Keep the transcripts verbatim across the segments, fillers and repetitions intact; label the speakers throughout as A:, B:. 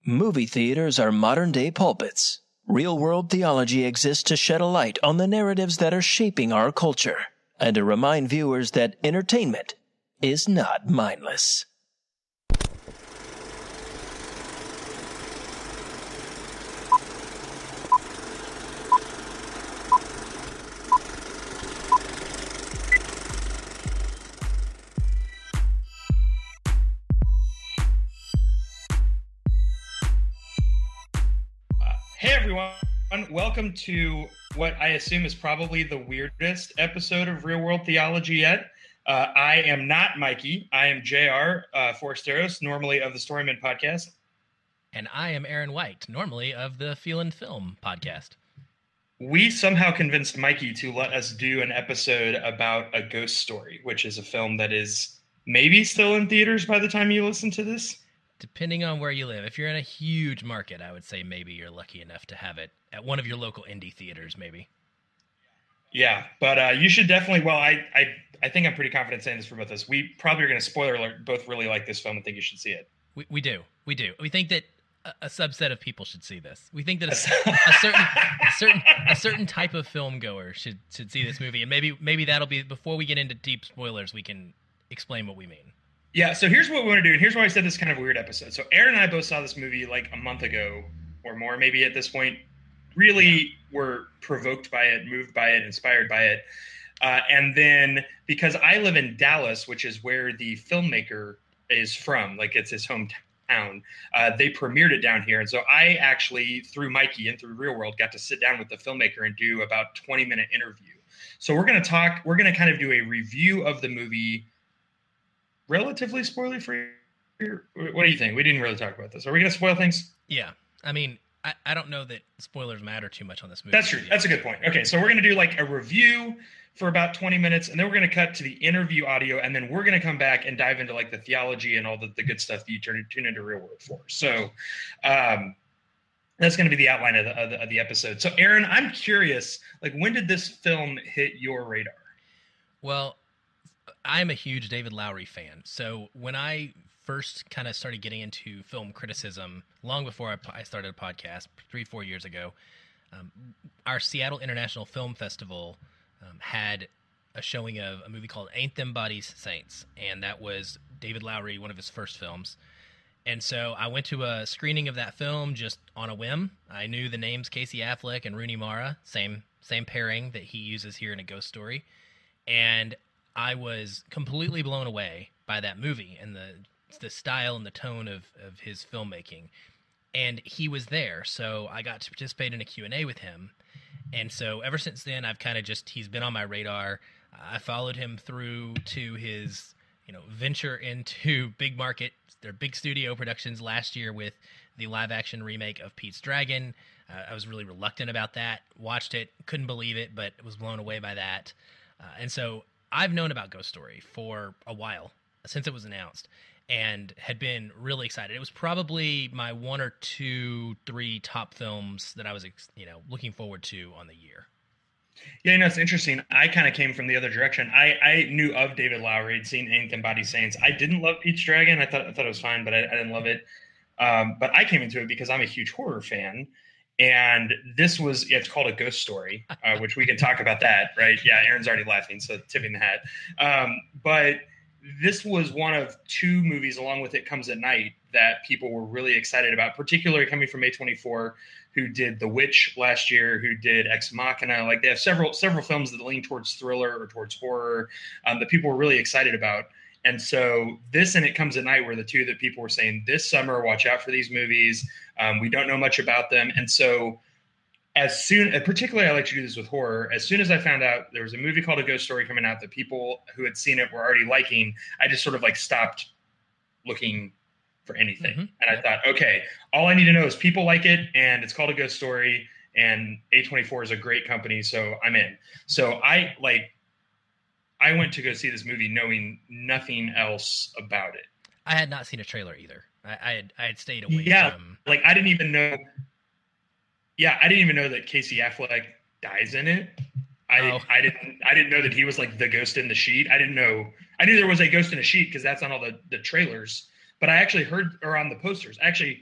A: Movie theaters are modern-day pulpits. Real-world theology exists to shed a light on the narratives that are shaping our culture, and to remind viewers that entertainment is not mindless.
B: Hey everyone, welcome to what I assume is probably the weirdest episode of Real World Theology yet. Uh, I am not Mikey. I am J R uh, Foresteros, normally of the Storyman podcast.
C: And I am Aaron White, normally of the Feel and Film podcast.
B: We somehow convinced Mikey to let us do an episode about A Ghost Story, which is a film that is maybe still in theaters by the time you listen to this.
C: Depending on where you live. If you're in a huge market, I would say maybe you're lucky enough to have it at one of your local indie theaters, maybe.
B: Yeah, but uh, you should definitely, well, I, I I think I'm pretty confident saying this for both of us. We probably are going to spoiler alert, both really like this film and think you should see it.
C: We we do. We do. We think that a, a subset of people should see this. We think that a, a certain a certain a certain type of film goer should should see this movie. And maybe maybe that'll be, before we get into deep spoilers, we can explain what we mean.
B: Yeah, so here's what we want to do, and here's why I said this is kind of a weird episode. So Aaron and I both saw this movie like a month ago or more, maybe at this point. Really yeah. were provoked by it, moved by it, inspired by it. Uh, and then because I live in Dallas, which is where the filmmaker is from, like it's his hometown, uh, they premiered it down here. And so I actually, through Mikey and through Real World, got to sit down with the filmmaker and do about twenty-minute interview. So we're going to talk, we're going to kind of do a review of the movie, relatively spoiler free. What do you think? We didn't really talk about this. Are we going to spoil things?
C: Yeah. I mean, I, I don't know that spoilers matter too much on this movie.
B: That's true. That's a good point. Okay, so we're going to do like a review for about twenty minutes, and then we're going to cut to the interview audio, and then we're going to come back and dive into like the theology and all the, the good stuff that you turn tune into Real World for. So um, that's going to be the outline of the, of the of the episode. So Aaron, I'm curious, like when did this film hit your radar?
C: Well, I'm a huge David Lowery fan. So when I first kind of started getting into film criticism, long before I, I started a podcast, three, four years ago, um, our Seattle International Film Festival um, had a showing of a movie called Ain't Them Bodies Saints. And that was David Lowery, one of his first films. And so I went to a screening of that film just on a whim. I knew the names Casey Affleck and Rooney Mara, same same pairing that he uses here in A Ghost Story. And I was completely blown away by that movie and the the style and the tone of, of his filmmaking. And he was there, so I got to participate in a Q and A with him. And so ever since then, I've kind of just, he's been on my radar. I followed him through to his, you know, venture into big market, their big studio productions last year with the live action remake of Pete's Dragon. Uh, I was really reluctant about that. Watched it, couldn't believe it, but was blown away by that. Uh, and so I've known about Ghost Story for a while, since it was announced, and had been really excited. It was probably my one or two, three top films that I was, you know, looking forward to on the year.
B: Yeah, you know, it's interesting. I kind of came from the other direction. I, I knew of David Lowery, had seen Ain't Them Bodies Saints. I didn't love Pete's Dragon. I thought I thought it was fine, but I, I didn't love it. Um, but I came into it because I'm a huge horror fan. And this was, it's called A Ghost Story, uh, which we can talk about that, right? Yeah, Aaron's already laughing, so tipping the hat. Um, but this was one of two movies, along with It Comes at Night, that people were really excited about, particularly coming from A twenty-four, who did The Witch last year, who did Ex Machina. Like they have several several films that lean towards thriller or towards horror um, that people were really excited about. And so this and It Comes at Night were the two that people were saying this summer, watch out for these movies. Um, we don't know much about them. And so as soon, and particularly I like to do this with horror, as soon as I found out there was a movie called A Ghost Story coming out that people who had seen it were already liking, I just sort of like stopped looking for anything. Mm-hmm. And I thought, okay, all I need to know is people like it and it's called A Ghost Story and A twenty-four is a great company. So I'm in. So I like, I went to go see this movie knowing nothing else about it.
C: I had not seen a trailer either. I, I had I had stayed away
B: yeah,
C: from...
B: like I didn't even know. Yeah, I didn't even know that Casey Affleck dies in it. I oh. I didn't I didn't know that he was like the ghost in the sheet. I didn't know. I knew there was a ghost in a sheet because that's on all the, the trailers. But I actually heard, or on the posters. Actually,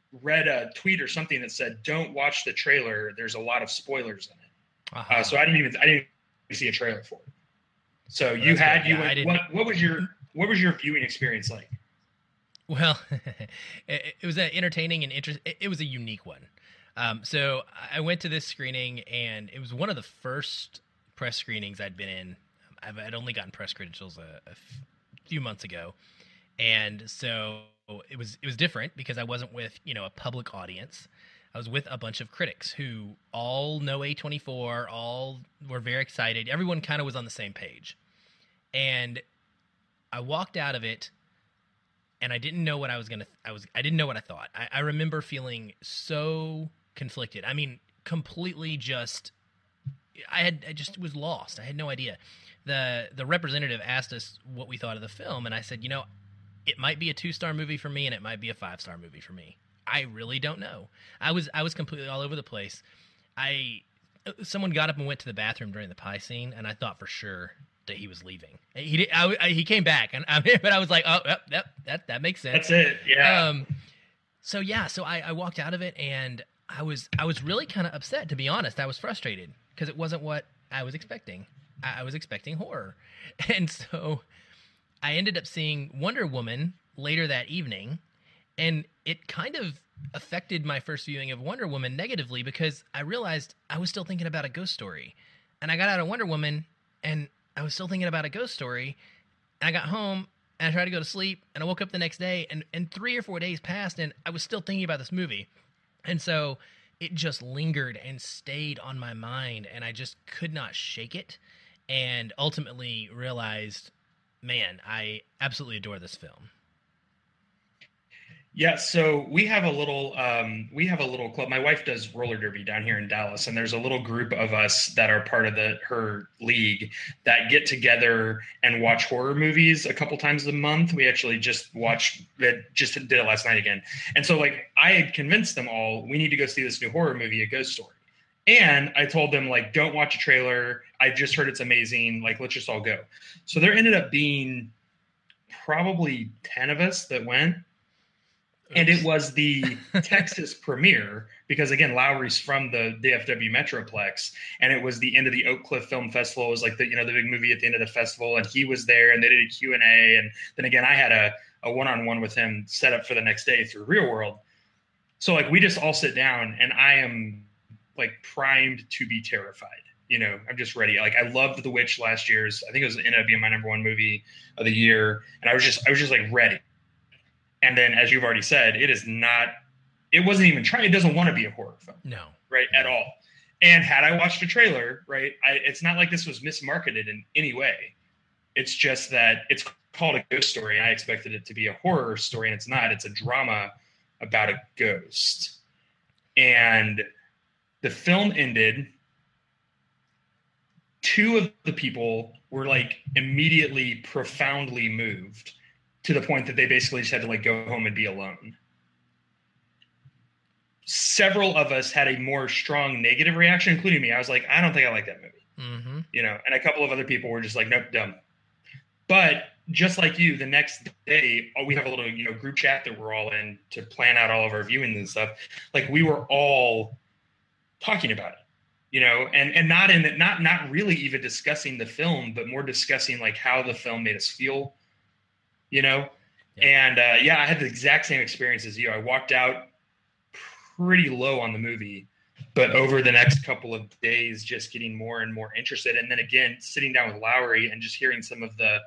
B: read a tweet or something that said, "Don't watch the trailer. There's a lot of spoilers in it."
C: Uh-huh.
B: Uh, so I didn't even I didn't even see a trailer for it. So
C: well,
B: you had
C: good.
B: you
C: yeah,
B: went, what what was your what was your viewing experience like?
C: Well, it, it was an entertaining and interest. It, it was a unique one. Um, so I went to this screening, and it was one of the first press screenings I'd been in. I've, I'd only gotten press credentials a, a f- few months ago, and so it was it was different because I wasn't with you know a public audience. I was with a bunch of critics who all know A twenty-four, all were very excited. Everyone kind of was on the same page, and I walked out of it. And I didn't know what I was gonna. I was. I didn't know what I thought. I, I remember feeling so conflicted. I mean, completely just. I had. I just was lost. I had no idea. the The representative asked us what we thought of the film, and I said, you know, it might be a two star movie for me, and it might be a five star movie for me. I really don't know. I was. I was completely all over the place. I. Someone got up and went to the bathroom during the pie scene, and I thought for sure that he was leaving. He did, I, I, he came back, and I, but I was like, oh, yep, yep, that that makes sense.
B: That's it. Yeah.
C: Um. So yeah, so I, I walked out of it, and I was I was really kind of upset, to be honest. I was frustrated because it wasn't what I was expecting. I, I was expecting horror, and so I ended up seeing Wonder Woman later that evening, and it kind of affected my first viewing of Wonder Woman negatively because I realized I was still thinking about A Ghost Story, and I got out of Wonder Woman, and I was still thinking about A Ghost Story, and I got home, and I tried to go to sleep, and I woke up the next day, and, and three or four days passed, and I was still thinking about this movie. And so it just lingered and stayed on my mind, and I just could not shake it, and ultimately realized, man, I absolutely adore this film.
B: Yeah, so we have a little um, we have a little club. My wife does roller derby down here in Dallas, and there's a little group of us that are part of the her league that get together and watch horror movies a couple times a month. We actually just watched it, just did it last night again. And so like I had convinced them all, we need to go see this new horror movie, A Ghost Story. And I told them, like, don't watch a trailer. I just heard it's amazing. Like, let's just all go. So there ended up being probably ten of us that went. And it was the Texas premiere because, again, Lowry's from the D F W Metroplex, and it was the end of the Oak Cliff Film Festival. It was like the, you know, the big movie at the end of the festival, and he was there, and they did a Q and A. And then again, I had a, a one-on-one with him set up for the next day through Real World. So like we just all sit down, and I am like primed to be terrified. You know, I'm just ready. Like I loved The Witch last year's. I think it was ended up being my number one movie of the year, and I was just I was just like ready. And then, as you've already said, it is not, it wasn't even trying, it doesn't want to be a horror film.
C: No.
B: Right, at all. And had I watched a trailer, right, I, it's not like this was mismarketed in any way. It's just that it's called A Ghost Story, and I expected it to be a horror story, and it's not. It's a drama about a ghost. And the film ended. Two of the people were, like, immediately profoundly moved, to the point that they basically just had to like go home and be alone. Several of us had a more strong negative reaction, including me. I was like, I don't think I like that movie.
C: Mm-hmm.
B: You know, and a couple of other people were just like, nope, dumb. But just like you, the next day, we have a little, you know, group chat that we're all in to plan out all of our viewings and stuff. Like we were all talking about it, you know, and, and not in not, not really even discussing the film, but more discussing like how the film made us feel. You know, yeah. and uh, yeah, I had the exact same experience as you. I walked out pretty low on the movie, but over the next couple of days, just getting more and more interested. And then again, sitting down with Lowry and just hearing some of the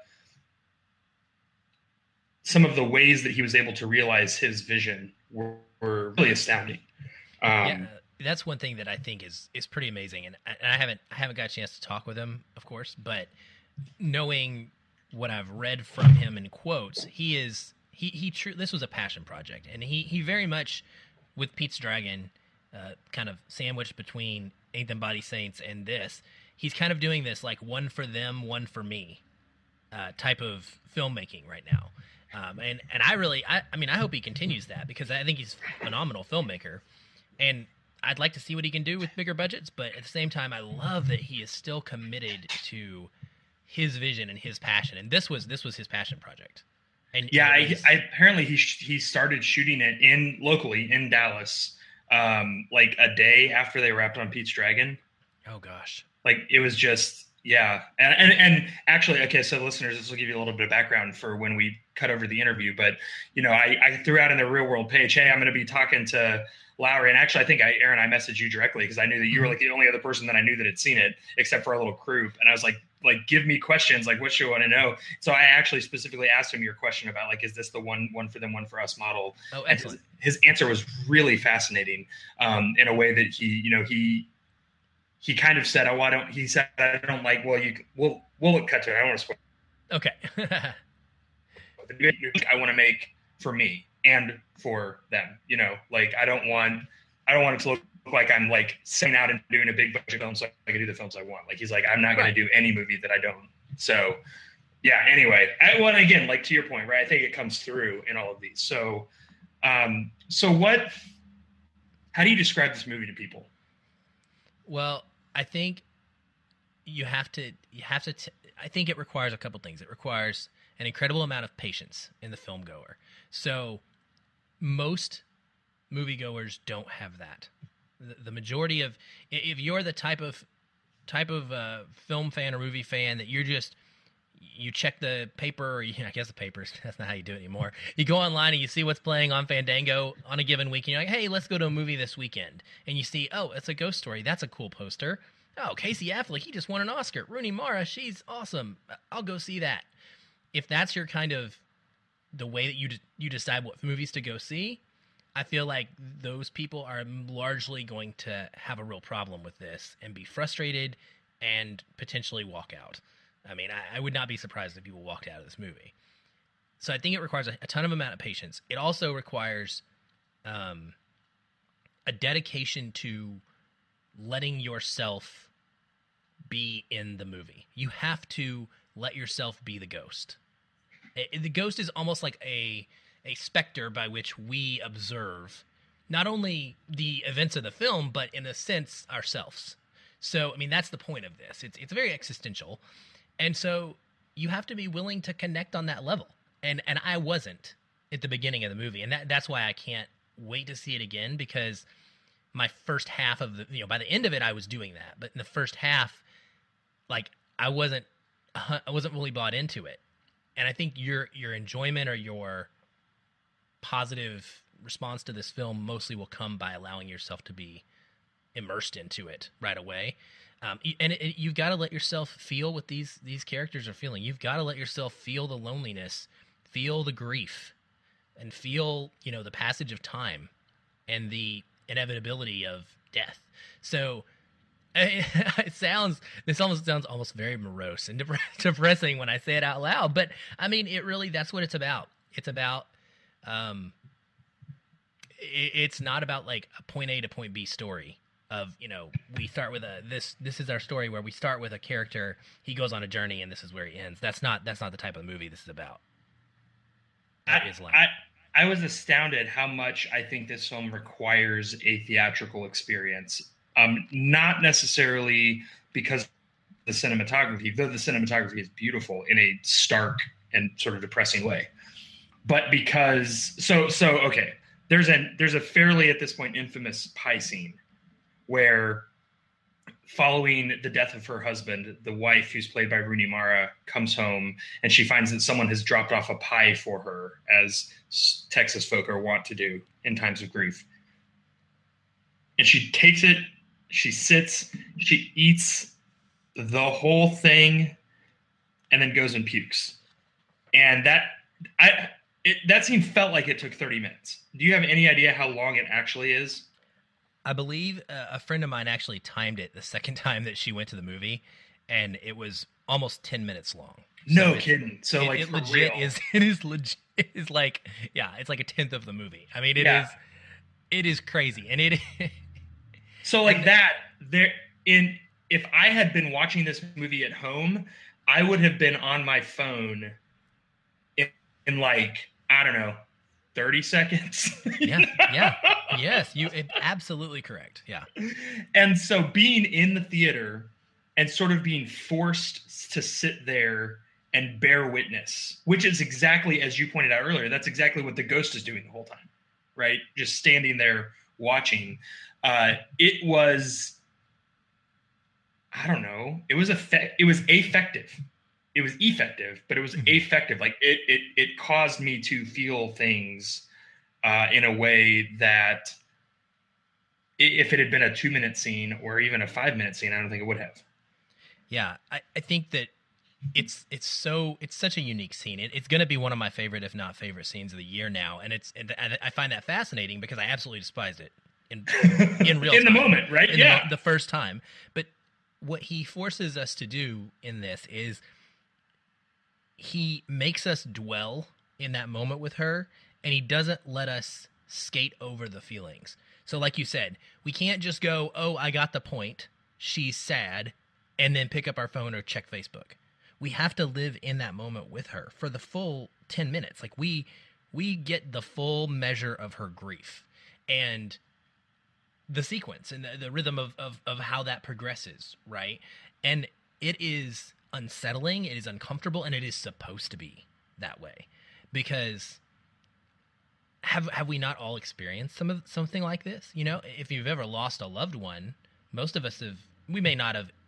B: some of the ways that he was able to realize his vision were, were really astounding. Um,
C: yeah, that's one thing that I think is is pretty amazing. And I, and I haven't I haven't got a chance to talk with him, of course, but knowing what I've read from him in quotes, he is he he true. This was a passion project, and he he very much with Pete's Dragon, uh, kind of sandwiched between Ain't Them Body Saints and this. He's kind of doing this like one for them, one for me, uh, type of filmmaking right now. Um, and and I really, I, I mean, I hope he continues that because I think he's a phenomenal filmmaker, and I'd like to see what he can do with bigger budgets. But at the same time, I love that he is still committed to his vision and his passion, and this was this was his passion project. And
B: yeah,
C: and
B: I,
C: it was,
B: I apparently he sh- he started shooting it in locally in Dallas, um, like a day after they wrapped on Pete's Dragon.
C: oh gosh.
B: Like it was just yeah, and and, and actually, okay, so listeners, this will give you a little bit of background for when we cut over the interview. But you know, I, I threw out in the Real World page, hey, I'm going to be talking to Lowry, and actually, I think I, Aaron, I messaged you directly because I knew that you were like the only other person that I knew that had seen it, except for our little group. And I was like, like, give me questions, like, what you want to know. So I actually specifically asked him your question about, like, is this the one, one for them, one for us model?
C: Oh,
B: And
C: excellent.
B: his, his answer was really fascinating, um, in a way that he, you know, he he kind of said, oh, I don't. He said, I don't like. Well, you, we'll we'll cut to it. I don't want to spoil.
C: Okay.
B: I want to make for me and for them, you know, like I don't want, I don't want it to look like I'm like setting out and doing a big budget film so I can do the films I want. Like he's like, I'm not going
C: Right.
B: to do any movie that I don't. So yeah, anyway, I, well, again, like to your point, right? I think it comes through in all of these. So, um, so what, how do you describe this movie to people?
C: Well, I think you have to, you have to, t- I think it requires a couple things. It requires an incredible amount of patience in the film goer. So most moviegoers don't have that. The, the majority of, if you're the type of, type of uh, film fan or movie fan that you're just, you check the paper, or you, I guess the papers, that's not how you do it anymore. You go online and you see what's playing on Fandango on a given week, and you're like, hey, let's go to a movie this weekend. And you see, oh, it's a ghost story. That's a cool poster. Oh, Casey Affleck, he just won an Oscar. Rooney Mara, she's awesome. I'll go see that. If that's your kind of, the way that you de- you decide what movies to go see, I feel like those people are largely going to have a real problem with this and be frustrated and potentially walk out. I mean, I, I would not be surprised if people walked out of this movie. So I think it requires a, a ton of amount of patience. It also requires um, a dedication to letting yourself be in the movie. You have to let yourself be the ghost. It, the ghost is almost like a a specter by which we observe not only the events of the film, but in a sense ourselves. So, I mean, that's the point of this. It's it's very existential. And so you have to be willing to connect on that level. And and I wasn't at the beginning of the movie. And that that's why I can't wait to see it again, because my first half of the, you know, by the end of it, I was doing that. But in the first half, like, I wasn't, I wasn't really bought into it. And I think your your enjoyment or your positive response to this film mostly will come by allowing yourself to be immersed into it right away. Um, and it, it, you've got to let yourself feel what these these characters are feeling. You've got to let yourself feel the loneliness, feel the grief, and feel, you know, the passage of time and the inevitability of death. So it sounds, this almost sounds almost very morose and dep- depressing when I say it out loud, but I mean, it really, that's what it's about. It's about, um, it, it's not about like a point A to point B story of, you know, we start with a, this, this is our story where we start with a character, he goes on a journey and this is where he ends. That's not, that's not the type of movie this is about.
B: I, I, I was astounded how much I think this film requires a theatrical experience. Um, not necessarily because the cinematography, though the cinematography is beautiful in a stark and sort of depressing way, but because so so okay, there's a there's a fairly at this point infamous pie scene where, following the death of her husband, the wife, who's played by Rooney Mara, comes home and she finds that someone has dropped off a pie for her, as Texas folk are wont to do in times of grief. And she takes it, she sits, she eats the whole thing, and then goes and pukes. And that I it, that scene felt like it took thirty minutes. Do you have any idea how long it actually is?
C: I believe uh, a friend of mine actually timed it the second time that she went to the movie, and it was almost ten minutes long. So
B: No
C: it,
B: kidding. So
C: it,
B: like
C: it
B: for
C: legit
B: real.
C: is it is legit it is like yeah, it's like a tenth of the movie. I mean, it
B: Yeah.
C: is it is crazy, and it.
B: So like that, there in if I had been watching this movie at home, I would have been on my phone in, in like, I don't know, thirty seconds.
C: yeah, yeah, yes, you it, absolutely correct. Yeah,
B: And so being in the theater and sort of being forced to sit there and bear witness, which is exactly, as you pointed out earlier, that's exactly what the ghost is doing the whole time, right? Just standing there watching. Uh, it was, I don't know, it was effect, it was effective. It was effective, but it was mm-hmm. effective. Like it, it, it caused me to feel things uh, in a way that if it had been a two minute scene or even a five minute scene, I don't think it would have.
C: Yeah. I, I think that it's, it's so, it's such a unique scene. It, it's going to be one of my favorite, if not favorite scenes of the year now. And it's, and I find that fascinating because I absolutely despised it in, in real
B: in
C: time,
B: the moment, right?
C: In
B: yeah.
C: The, the first time. But what he forces us to do in this is he makes us dwell in that moment with her, and he doesn't let us skate over the feelings. So like you said, we can't just go, oh, I got the point, she's sad, and then pick up our phone or check Facebook. We have to live in that moment with her for the full ten minutes. Like we we get the full measure of her grief and the sequence and the, the rhythm of, of, of how that progresses, right? And it is unsettling, it is uncomfortable, and it is supposed to be that way. Because have have we not all experienced some of something like this? You know, if you've ever lost a loved one, most of us have, we may not have,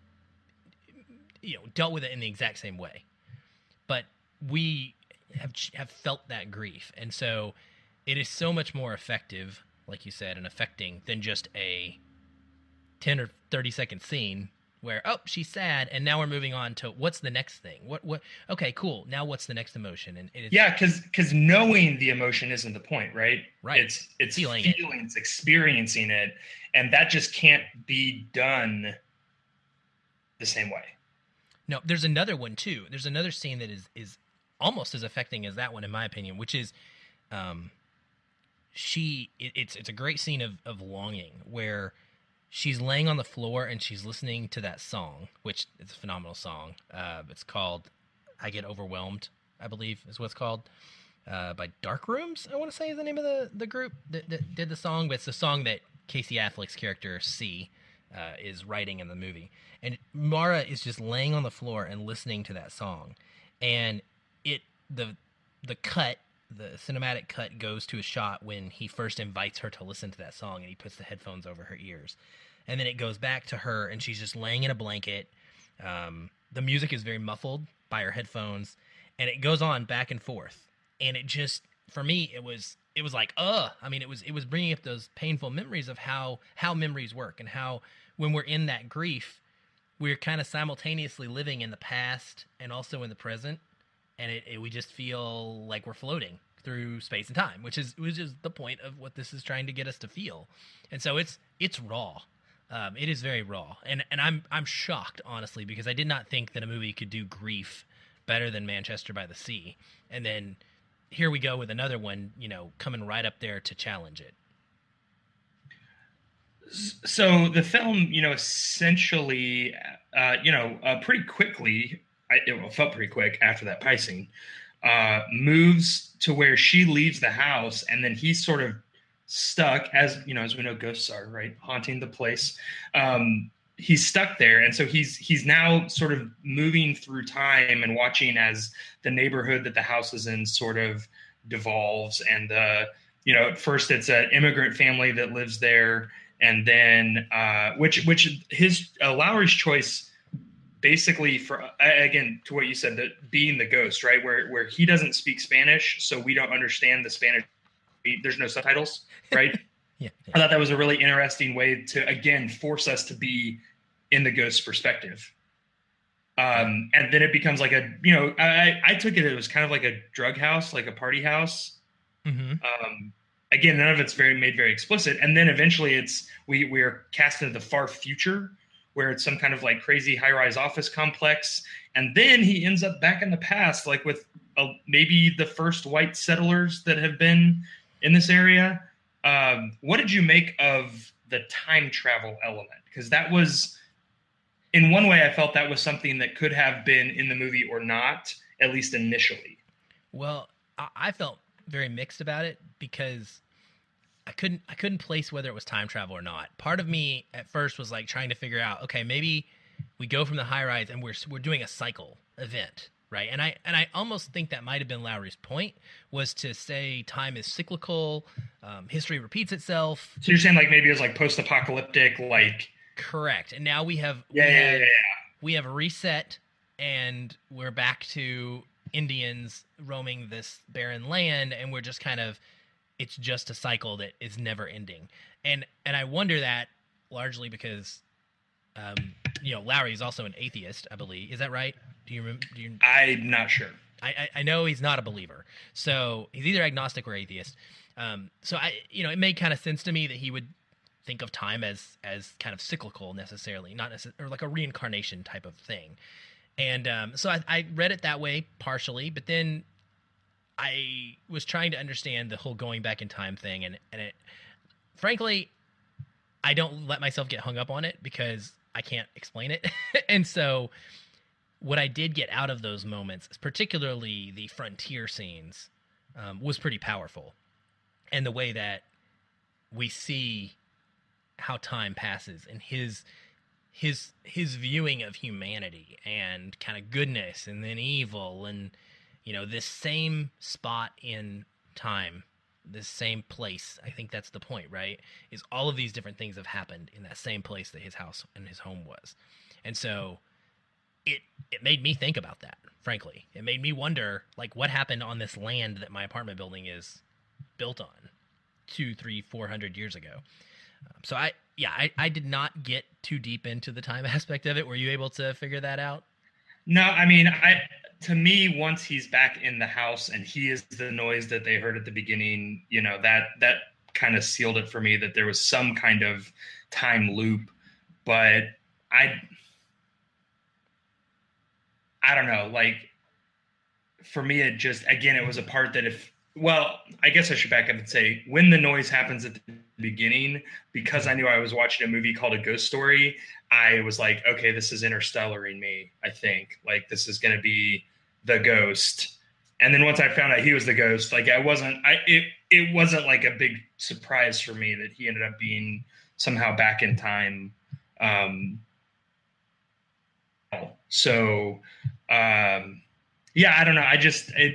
C: you know, dealt with it in the exact same way, but we have have felt that grief. And so it is so much more effective, like you said, and affecting than just a ten or thirty second scene where, oh, she's sad, and now we're moving on to what's the next thing? What what? Okay, cool. Now what's the next emotion? And it's,
B: yeah, because because knowing the emotion isn't the point, right?
C: Right.
B: It's it's
C: feeling,
B: feeling it. It's experiencing it, and that just can't be done the same way.
C: No, there's another one too. There's another scene that is is almost as affecting as that one, in my opinion, which is, um, she. It, it's it's a great scene of of longing where she's laying on the floor and she's listening to that song, which is a phenomenal song. Uh, it's called "I Get Overwhelmed," I believe is what it's called, uh, by Dark Rooms. I want to say is the name of the the group that, that did the song, but it's the song that Casey Affleck's character C uh, is writing in the movie. And Mara is just laying on the floor and listening to that song, and it the the cut. The cinematic cut goes to a shot when he first invites her to listen to that song and he puts the headphones over her ears. And then it goes back to her and she's just laying in a blanket. Um, the music is very muffled by her headphones and it goes on back and forth. And it just, for me, it was, it was like, uh, I mean, it was, it was bringing up those painful memories of how, how memories work and how when we're in that grief, we're kind of simultaneously living in the past and also in the present. And it, it, we just feel like we're floating through space and time, which is which is the point of what this is trying to get us to feel. And so it's it's raw. Um, it is very raw, and and I'm I'm shocked honestly because I did not think that a movie could do grief better than Manchester by the Sea. And then here we go with another one, you know, coming right up there to challenge it.
B: So the film, you know, essentially, uh, you know, uh, pretty quickly. It felt pretty quick after that pie scene, uh, moves to where she leaves the house and then he's sort of stuck as, you know, as we know, ghosts are, right, haunting the place. Um, he's stuck there. And so he's, he's now sort of moving through time and watching as the neighborhood that the house is in sort of devolves. And, uh, you know, at first it's an immigrant family that lives there. And then, uh, which, which his, uh, Lowry's choice, basically, for again to what you said, that being the ghost, right, where where he doesn't speak Spanish, so we don't understand the Spanish. There's no subtitles, right?
C: yeah, yeah.
B: I thought that was a really interesting way to again force us to be in the ghost's perspective. Um, and then it becomes like a, you know, I I took it it was kind of like a drug house, like a party house.
C: Mm-hmm.
B: Um, again, none of it's very made very explicit, and then eventually it's we we are cast into the far future, where it's some kind of like crazy high-rise office complex. And then he ends up back in the past, like with uh, maybe the first white settlers that have been in this area. Um, what did you make of the time travel element? Because that was, in one way, I felt that was something that could have been in the movie or not, at least initially.
C: Well, I felt very mixed about it because I couldn't I couldn't place whether it was time travel or not. Part of me at first was like trying to figure out, okay, maybe we go from the high rise and we're we're doing a cycle event right? And I and I almost think that might have been Lowry's point, was to say time is cyclical, um, history repeats itself.
B: So you're saying like maybe it was like post-apocalyptic, like
C: correct. And now we have
B: yeah,
C: we
B: yeah,
C: have,
B: yeah, yeah.
C: we have a reset, and we're back to Indians roaming this barren land, and we're just kind of, it's just a cycle that is never ending. And and I wonder that largely because, um, you know, Lowry is also an atheist, I believe. Is that right? Do you remember? Do you,
B: I'm not sure.
C: I, I, I know he's not a believer, so he's either agnostic or atheist. Um, so I, you know, it made kind of sense to me that he would think of time as as kind of cyclical necessarily, not necessarily, or like a reincarnation type of thing. And um, so I, I read it that way partially, but then I was trying to understand the whole going back in time thing, and and it, frankly, I don't let myself get hung up on it because I can't explain it. And so what I did get out of those moments, particularly the frontier scenes, um, was pretty powerful. And the way that we see how time passes and his his his viewing of humanity and kind of goodness and then evil, and you know, this same spot in time, this same place. I think that's the point, right? Is all of these different things have happened in that same place that his house and his home was. And so it it made me think about that, frankly. It made me wonder, like, what happened on this land that my apartment building is built on two, three, four hundred years ago. Um, so I, yeah, I, I did not get too deep into the time aspect of it. Were you able to figure that out?
B: No, I mean, I to me, once he's back in the house and he is the noise that they heard at the beginning, you know, that that kind of sealed it for me that there was some kind of time loop. But I, I don't know, like, for me, it just, again, it was a part that if, well, I guess I should back up and say when the noise happens at the beginning, because I knew I was watching a movie called A Ghost Story, I was like, okay, this is interstellaring me, I think. Like, this is going to be the ghost. And then once I found out he was the ghost, like, I wasn't, I, it, it wasn't like a big surprise for me that he ended up being somehow back in time. Um, so, um, yeah, I don't know. I just, it,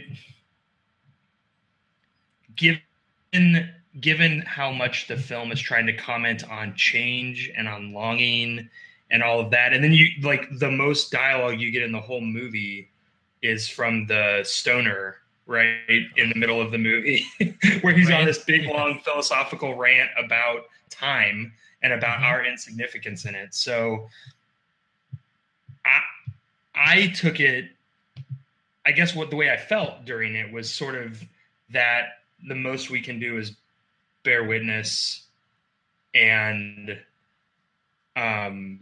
B: given, given how much the film is trying to comment on change and on longing and all of that. And then you, like, the most dialogue you get in the whole movie is from the stoner, right, in the middle of the movie, where he's
C: Right.
B: on this big, long philosophical rant about time and about
C: Mm-hmm.
B: our insignificance in it. So I, I took it, I guess what the way I felt during it was sort of that the most we can do is bear witness and um,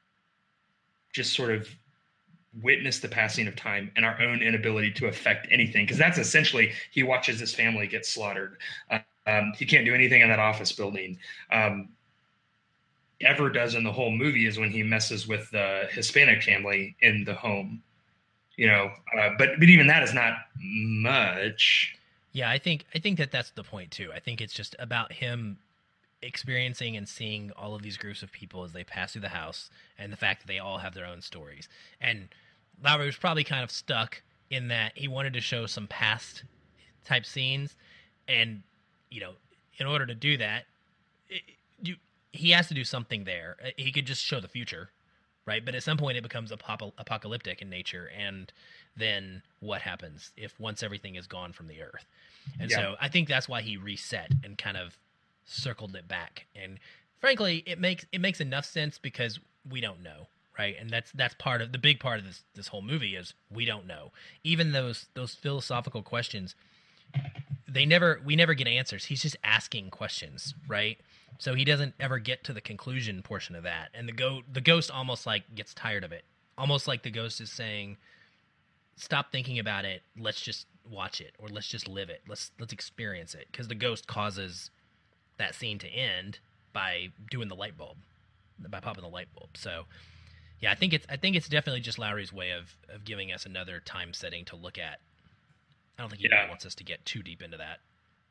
B: just sort of witness the passing of time and our own inability to affect anything. Because that's essentially, he watches his family get slaughtered. Uh, um, he can't do anything in that office building. Um, ever does in the whole movie is when he messes with the Hispanic family in the home, you know, uh, but, but even that is not much.
C: Yeah, I think I think that that's the point too. I think it's just about him experiencing and seeing all of these groups of people as they pass through the house, and the fact that they all have their own stories. And Lowry was probably kind of stuck in that he wanted to show some past type scenes, and you know, in order to do that, it, you he has to do something there. He could just show the future, right? But at some point, it becomes apop- apocalyptic in nature, and then what happens if once everything is gone from the earth? And
B: Yeah.
C: so I think that's why he reset and kind of circled it back. And frankly, it makes it makes enough sense because we don't know, right? And that's that's part of the big part of this this whole movie is we don't know. Even those those philosophical questions, they never we never get answers. He's just asking questions, right? So he doesn't ever get to the conclusion portion of that. And the go the ghost almost like gets tired of it. Almost like the ghost is saying, stop thinking about it. Let's just watch it, or let's just live it. Let's let's experience it, because the ghost causes that scene to end by doing the light bulb, by popping the light bulb. So, yeah, I think it's I think it's definitely just Lowry's way of of giving us another time setting to look at. I don't think he
B: Yeah.
C: really wants us to get too deep into that.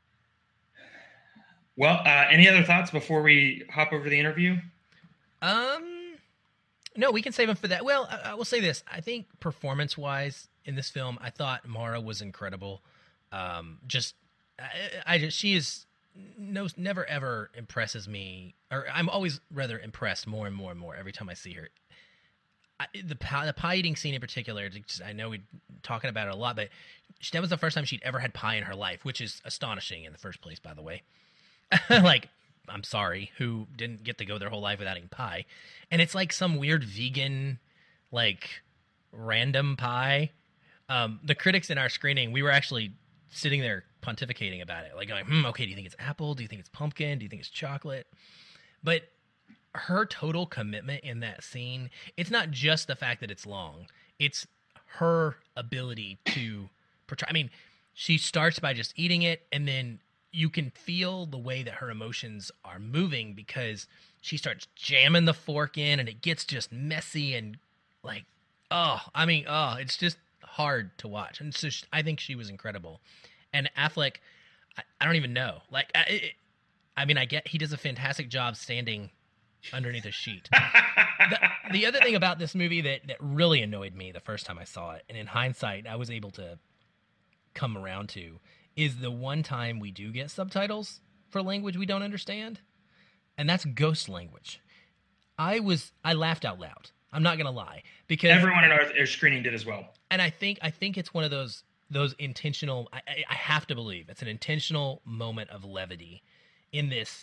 B: Well, uh, any other thoughts before we hop over the interview?
C: Um, no, we can save him for that. Well, I, I will say this: I think performance-wise, in this film. I thought Mara was incredible. Um, just, I, I just, she is no, never ever impresses me, or I'm always rather impressed more and more and more every time I see her. I, the pie, the pie eating scene in particular, just, I know we're talking about it a lot, but she, that was the first time she'd ever had pie in her life, which is astonishing in the first place, by the way. Like, I'm sorry, who didn't get to go their whole life without eating pie. And it's like some weird vegan, like, random pie. Um, the critics in our screening, we were actually sitting there pontificating about it. Like, going, hmm, okay, do you think it's apple? Do you think it's pumpkin? Do you think it's chocolate? But her total commitment in that scene, it's not just the fact that it's long. It's her ability to portray. I mean, she starts by just eating it, and then you can feel the way that her emotions are moving because she starts jamming the fork in and it gets just messy and like, oh, I mean, oh, it's just hard to watch. And so she, I think she was incredible. And Affleck, I, I don't even know. Like, I, it, I mean, I get he does a fantastic job standing underneath a sheet. the, the other thing about this movie that, that really annoyed me the first time I saw it, and in hindsight, I was able to come around to, is the one time we do get subtitles for language we don't understand, and that's ghost language. I was I laughed out loud. I'm not gonna lie, because
B: everyone in our, our screening did as well.
C: And I think I think it's one of those those intentional. I, I have to believe it's an intentional moment of levity in this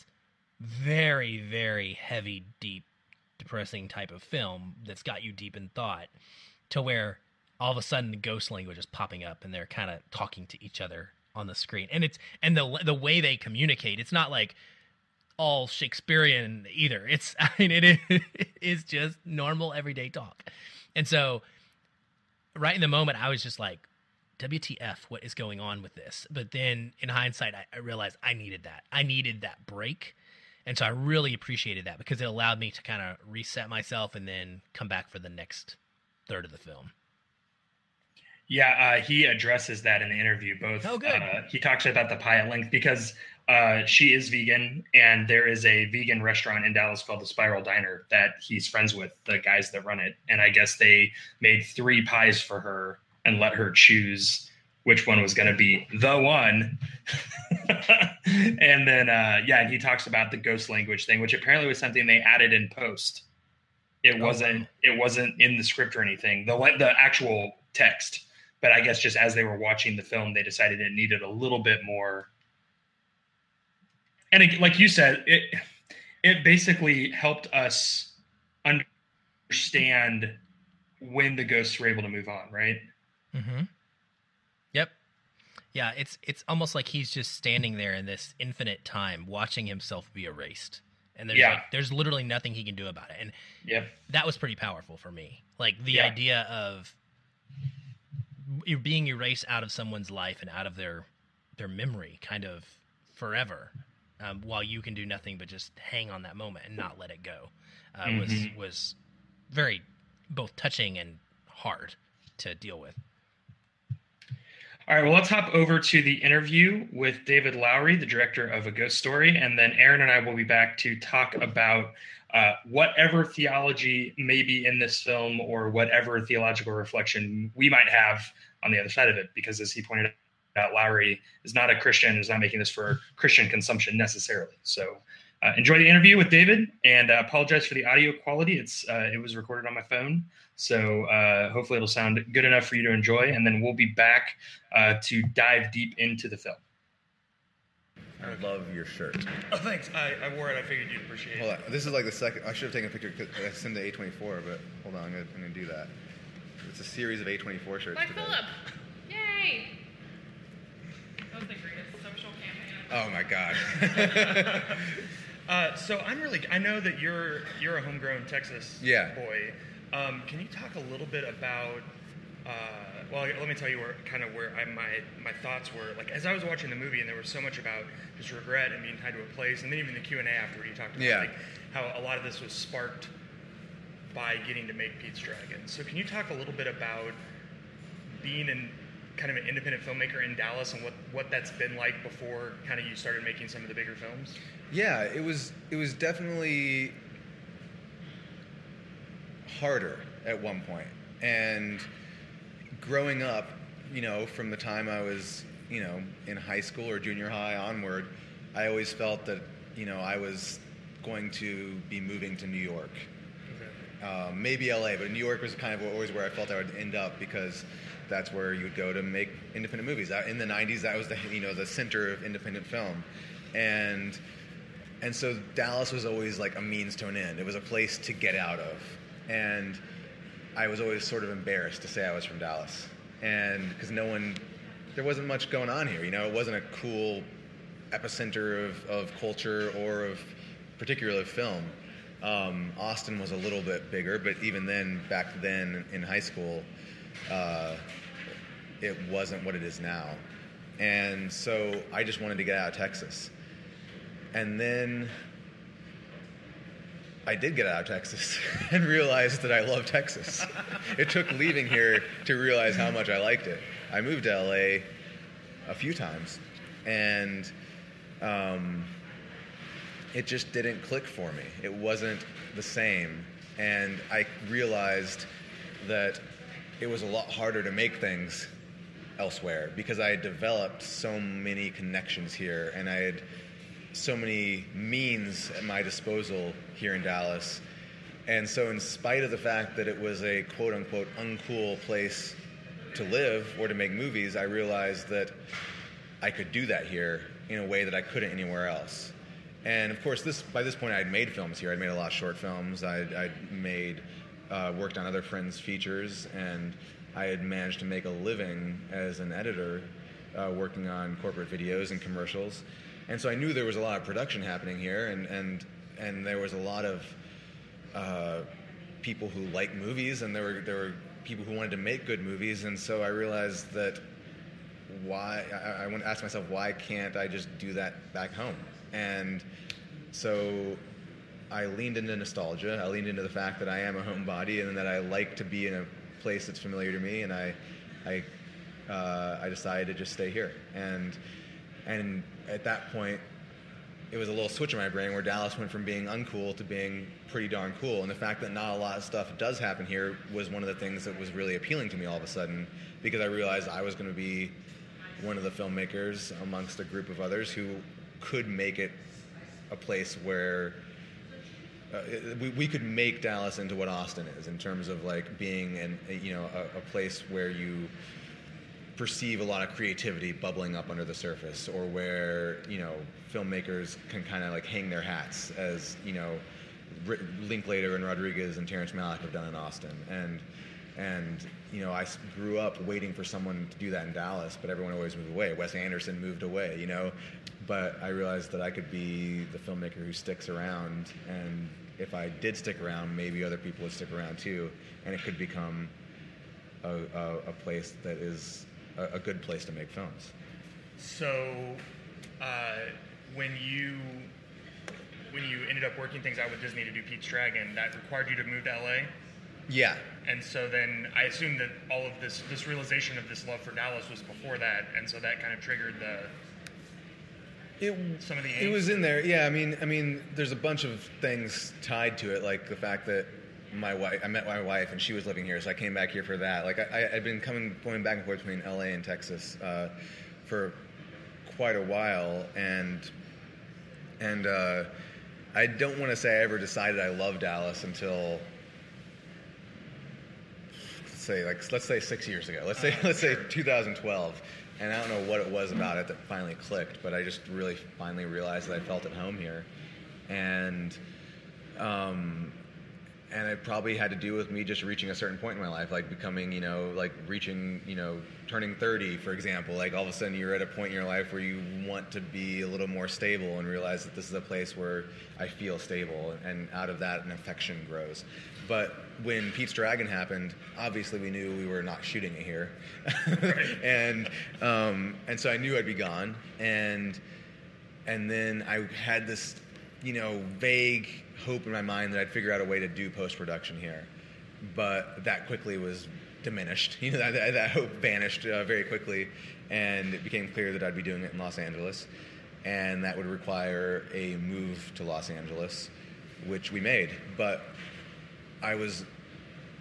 C: very very heavy, deep, depressing type of film that's got you deep in thought, to where all of a sudden the ghost language is popping up and they're kind of talking to each other on the screen, and it's and the the way they communicate, it's not like all Shakespearean either. It's I mean it is, it is just normal everyday talk. And so right in the moment I was just like, W T F, what is going on with this? But then in hindsight I, I realized I needed that. I needed that break. And so I really appreciated that because it allowed me to kind of reset myself and then come back for the next third of the film.
B: Yeah, uh, he addresses that in the interview. Both.
C: Oh, good.
B: Uh, he talks about the pie at length because uh, she is vegan, and there is a vegan restaurant in Dallas called the Spiral Diner that he's friends with, the guys that run it. And I guess they made three pies for her and let her choose which one was going to be the one. And then, uh, yeah, he talks about the ghost language thing, which apparently was something they added in post. It wasn't. It wasn't in the script or anything. The the actual text. But I guess just as they were watching the film, they decided it needed a little bit more. And it, like you said, it it basically helped us understand when the ghosts were able to move on, right?
C: Mm-hmm. Yep. Yeah, it's it's almost like he's just standing there in this infinite time, watching himself be erased, and there's
B: yeah.
C: like, there's literally nothing he can do about it. And
B: yep.
C: that was pretty powerful for me. Like the
B: yeah.
C: idea of you're being erased out of someone's life and out of their their memory kind of forever, um, while you can do nothing but just hang on that moment and not let it go, uh, mm-hmm. was was very both touching and hard to deal with.
B: All right, well, let's hop over to the interview with David Lowery, the director of A Ghost Story, and then Aaron and I will be back to talk about uh, whatever theology may be in this film or whatever theological reflection we might have on the other side of it, because as he pointed out, Lowery is not a Christian, is not making this for Christian consumption necessarily. So uh, enjoy the interview with David, and uh, apologize for the audio quality. It's uh, it was recorded on my phone, so uh, hopefully it'll sound good enough for you to enjoy, and then we'll be back uh, to dive deep into the film.
D: I love your shirt.
B: Oh, thanks. I, I wore it. I figured you'd appreciate
D: hold it. Hold on. This is like the second. I should have taken a picture because I sent the A twenty-four, but hold on. I'm going I'm to do that. It's a series of A twenty-four shirts.
E: Like
D: today.
E: Philip. Yay. That was the greatest social campaign.
D: Oh, my God.
B: uh, so I'm really, I know that you're you're a homegrown Texas
D: yeah.
B: boy. Um, can you talk a little bit about, uh, well, let me tell you where kind of where I, my my thoughts were. Like, as I was watching the movie, and there was so much about just regret and being tied to a place, and then even the Q and A afterward, you talked about
D: yeah.
B: like how a lot of this was sparked by getting to make Pete's Dragon. So can you talk a little bit about being in kind of an independent filmmaker in Dallas and what, what that's been like before kind of you started making some of the bigger films?
D: Yeah, it was it was definitely harder at one point. And growing up, you know, from the time I was, you know, in high school or junior high onward, I always felt that, you know, I was going to be moving to New York.
B: Okay.
D: Um, maybe L A, but New York was kind of always where I felt I would end up, because that's where you would go to make independent movies. In the nineties, that was the, you know, the center of independent film. And and so Dallas was always like a means to an end. It was a place to get out of. And I was always sort of embarrassed to say I was from Dallas. And because no one, there wasn't much going on here, you know, it wasn't a cool epicenter of, of culture or of particularly of film. Um, Austin was a little bit bigger, but even then, back then in high school, uh, it wasn't what it is now. And so I just wanted to get out of Texas. And then I did get out of Texas and realized that I love Texas. It took leaving here to realize how much I liked it. I moved to L A a few times, and um, it just didn't click for me. It wasn't the same. And I realized that it was a lot harder to make things elsewhere because I had developed so many connections here, and I had so many means at my disposal here in Dallas. And so in spite of the fact that it was a quote-unquote uncool place to live or to make movies, I realized that I could do that here in a way that I couldn't anywhere else. And of course, this by this point, I'd made films here. I'd made a lot of short films. I'd, I'd made, uh, worked on other friends' features, and I had managed to make a living as an editor, uh, working on corporate videos and commercials. And so I knew there was a lot of production happening here, and and, and there was a lot of uh, people who like movies, and there were there were people who wanted to make good movies. And so I realized that why I, I want to ask myself, why can't I just do that back home? And so I leaned into nostalgia. I leaned into the fact that I am a homebody and that I like to be in a place that's familiar to me. And I I uh, I decided to just stay here. And and at that point, it was a little switch in my brain where Dallas went from being uncool to being pretty darn cool. And the fact that not a lot of stuff does happen here was one of the things that was really appealing to me all of a sudden, because I realized I was going to be one of the filmmakers amongst a group of others who could make it a place where uh, we, we could make Dallas into what Austin is in terms of like being an, you know, a, a place where you perceive a lot of creativity bubbling up under the surface, or where, you know, filmmakers can kind of like hang their hats, as, you know, R- Linklater and Rodriguez and Terrence Malick have done in Austin. And and you know, I grew up waiting for someone to do that in Dallas, but everyone always moved away. Wes Anderson moved away, you know, but I realized that I could be the filmmaker who sticks around, and if I did stick around, maybe other people would stick around too, and it could become a, a, a place that is a good place to make films.
B: So, uh, when you when you ended up working things out with Disney to do Pete's Dragon, that required you to move to L A?
D: Yeah.
B: And so then I assume that all of this this realization of this love for Dallas was before that, and so that kind of triggered the
D: It,
B: some of the
D: it
B: angst.
D: was in there. Yeah, I mean, I mean, there's a bunch of things tied to it, like the fact that my wife, I met my wife, and she was living here, so I came back here for that. Like, I, I'd been coming, going back and forth between L A and Texas uh, for quite a while, and and uh, I don't want to say I ever decided I loved Dallas until, let's say, like, let's say six years ago. Let's say,
B: Uh,
D: let's
B: sure.
D: say two thousand twelve, and I don't know what it was about it that finally clicked, but I just really finally realized that I felt at home here, and. Um, And it probably had to do with me just reaching a certain point in my life, like becoming, you know, like reaching, you know, turning thirty, for example. Like all of a sudden you're at a point in your life where you want to be a little more stable and realize that this is a place where I feel stable, and out of that an affection grows. But when Pete's Dragon happened, obviously we knew we were not shooting it here. and um, and so I knew I'd be gone. And and then I had this, you know, vague hope in my mind that I'd figure out a way to do post-production here. But that quickly was diminished. You know, that, that hope vanished uh, very quickly, and it became clear that I'd be doing it in Los Angeles, and that would require a move to Los Angeles, which we made. But I was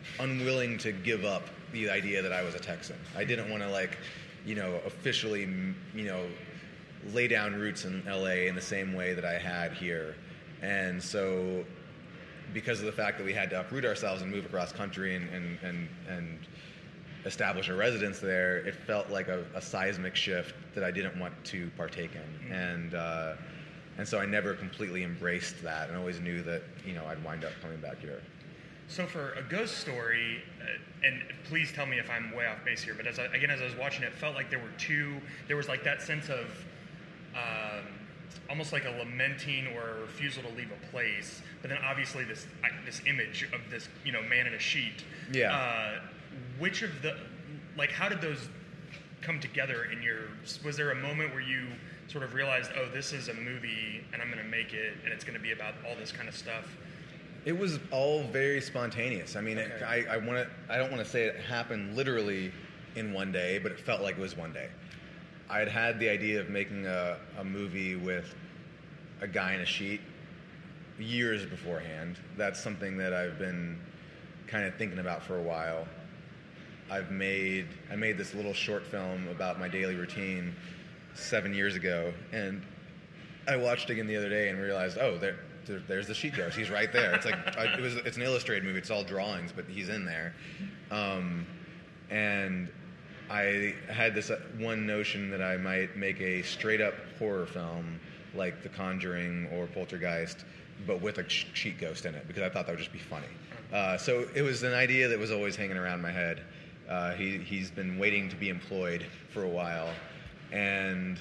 D: unwilling to give up the idea that I was a Texan. I didn't want to, like, you know, officially, you know, lay down roots in L A in the same way that I had here. And so because of the fact that we had to uproot ourselves and move across country and, and, and, and establish a residence there, it felt like a, a seismic shift that I didn't want to partake in. Mm-hmm. And uh, and so I never completely embraced that, and always knew that, you know, I'd wind up coming back here.
B: So for A Ghost Story, uh, and please tell me if I'm way off base here, but as I, again, as I was watching it, it felt like there were two, there was like that sense of um, almost like a lamenting or a refusal to leave a place, but then obviously this this image of this, you know, man in a sheet.
D: Yeah.
B: Uh, which of the, like, how did those come together in your, was there a moment where you sort of realized, oh, this is a movie and I'm going to make it and it's going to be about all this kind of stuff?
D: It was all very spontaneous. I mean,
B: Okay.
D: it, I, I want to. I don't want to say it happened literally in one day, but it felt like it was one day. I had had the idea of making a, a movie with a guy in a sheet years beforehand. That's something that I've been kind of thinking about for a while. I've made I made this little short film about my daily routine seven years ago, and I watched it again the other day and realized, oh, there, there there's the sheet ghost. He's right there. It's like I, it was. It's an illustrated movie. It's all drawings, but he's in there. Um, and I had this one notion that I might make a straight up horror film like The Conjuring or Poltergeist, but with a sheet ghost in it, because I thought that would just be funny. Uh, so it was an idea that was always hanging around my head. Uh, he, he's been waiting to be employed for a while. And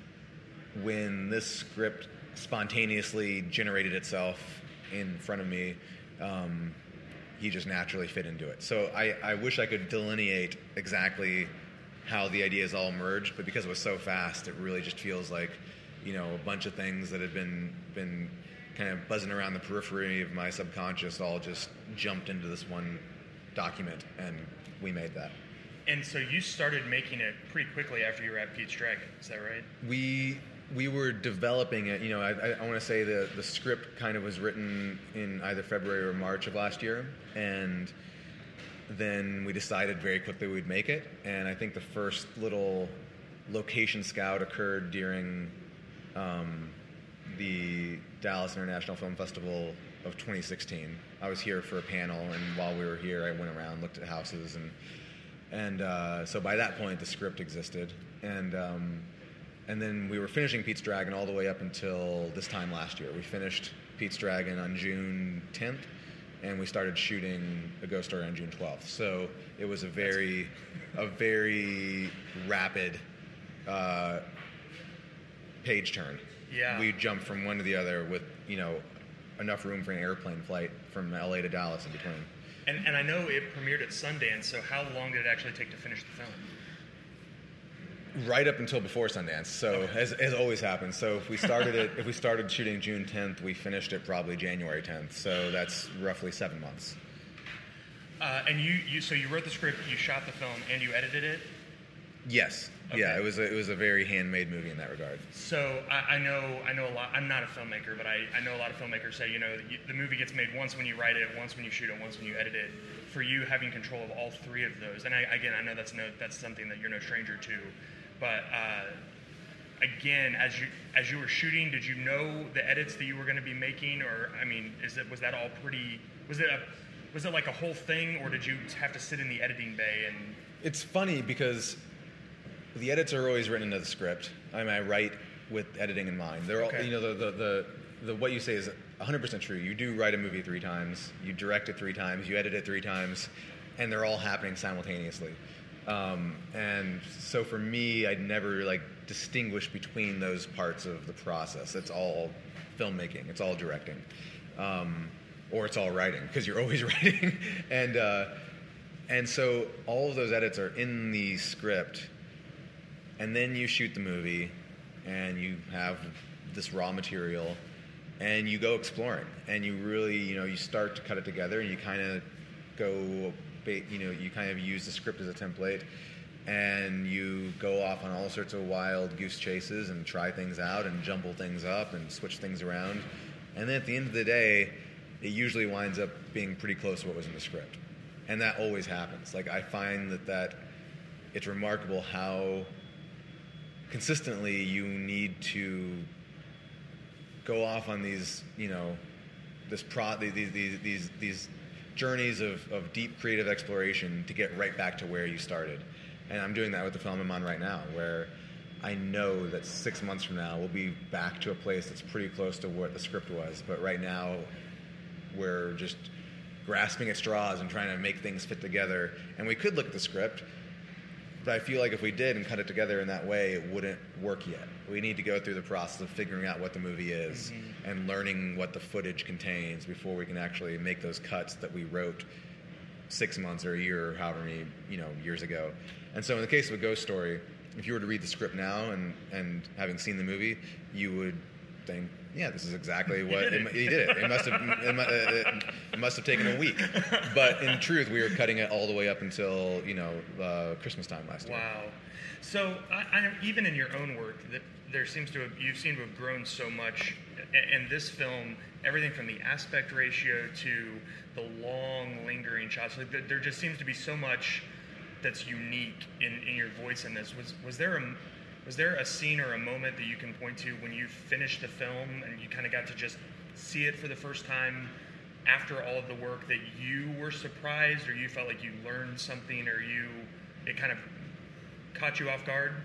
D: when this script spontaneously generated itself in front of me, um, he just naturally fit into it. So I, I wish I could delineate exactly how the ideas all merged, but because it was so fast, it really just feels like, you know, a bunch of things that had been been kind of buzzing around the periphery of my subconscious all just jumped into this one document, and we made that.
B: And so you started making it pretty quickly after you were at Pete's Dragon, is that right?
D: We we were developing it. You know, I, I, I want to say the the script kind of was written in either February or March of last year, and then we decided very quickly we'd make it. And I think the first little location scout occurred during um, the Dallas International Film Festival of twenty sixteen. I was here for a panel, and while we were here, I went around, looked at houses, and and uh, so by that point, the script existed, and um, and then we were finishing Pete's Dragon all the way up until this time last year. We finished Pete's Dragon on June tenth, and we started shooting A Ghost Story on June twelfth. So it was a very, a very rapid uh, page turn.
B: Yeah.
D: We jumped from one to the other with, you know, enough room for an airplane flight from L A to Dallas in between.
B: And, and I know it premiered at Sundance, so how long did it actually take to finish the film?
D: Right up until before Sundance, so as, as always happens. So if we started it, if we started shooting June tenth, we finished it probably January tenth. So that's roughly seven months.
B: Uh, and you, you, so you wrote the script, you shot the film, and you edited it?
D: Yes.
B: Okay.
D: Yeah, it was a, it was a very handmade movie in that regard.
B: So I, I know I know a lot. I'm not a filmmaker, but I, I know a lot of filmmakers say, you know, you, the movie gets made once when you write it, once when you shoot it, once when you edit it. For you, having control of all three of those, and I, again, I know that's no that's something that you're no stranger to, but uh, again, as you as you were shooting, did you know the edits that you were going to be making, or I mean, is it was that all pretty? Was it a was it like a whole thing, or did you have to sit in the editing bay and?
D: It's funny because the edits are always written into the script. I mean, I write with editing in mind. They're all,
B: Okay.
D: you know, the, the, the, the, what you say is one hundred percent true. You do write a movie three times, you direct it three times, you edit it three times, and they're all happening simultaneously. Um, and so for me, I'd never, like, distinguish between those parts of the process. It's all filmmaking. It's all directing. Um, or it's all writing, because you're always writing. and, uh, and so all of those edits are in the script. And then you shoot the movie, and you have this raw material, and you go exploring, and you really, you know, you start to cut it together, and you kind of go, you know, you kind of use the script as a template, and you go off on all sorts of wild goose chases and try things out and jumble things up and switch things around, and then at the end of the day, it usually winds up being pretty close to what was in the script. And that always happens. Like, I find that, that it's remarkable how consistently you need to go off on these, you know, this pro these these these these journeys of, of deep creative exploration to get right back to where you started. And I'm doing that with the film I'm on right now, where I know that six months from now we'll be back to a place that's pretty close to what the script was. But right now we're just grasping at straws and trying to make things fit together. And we could look at the script, but I feel like if we did and cut it together in that way, it wouldn't work yet. We need to go through the process of figuring out what the movie is mm-hmm. and learning what the footage contains before we can actually make those cuts that we wrote six months or a year or however many, you know, years ago. And so in the case of A Ghost Story, if you were to read the script now and, and having seen the movie, you would think, yeah, this is exactly what it, he did. It. It must have it, it, it must have taken a week, but in truth, we were cutting it all the way up until you know uh, Christmas time last year.
B: Wow. So I, I, even in your own work, that there seems to have you seem to have grown so much. In this film, everything from the aspect ratio to the long, lingering shots, like there just seems to be so much that's unique in, in your voice in this. Was was there a Was there a scene or a moment that you can point to when you finished the film and you kind of got to just see it for the first time after all of the work that you were surprised or you felt like you learned something or you it kind of caught you off guard?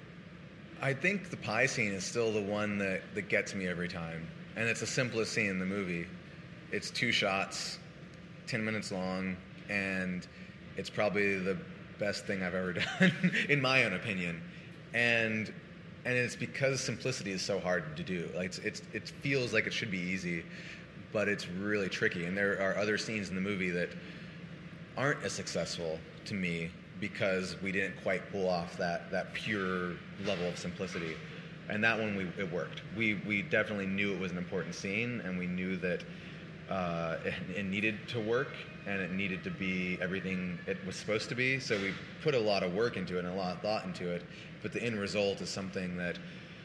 D: I think the pie scene is still the one that, that gets me every time. And it's the simplest scene in the movie. It's two shots, ten minutes long, and it's probably the best thing I've ever done, in my own opinion. And and it's because simplicity is so hard to do. Like it's, it's it feels like it should be easy, but it's really tricky. And there are other scenes in the movie that aren't as successful to me because we didn't quite pull off that that pure level of simplicity. And that one, we it worked. We we definitely knew it was an important scene, and we knew that uh, it, it needed to work, and it needed to be everything it was supposed to be. So we put a lot of work into it and a lot of thought into it. But the end result is something that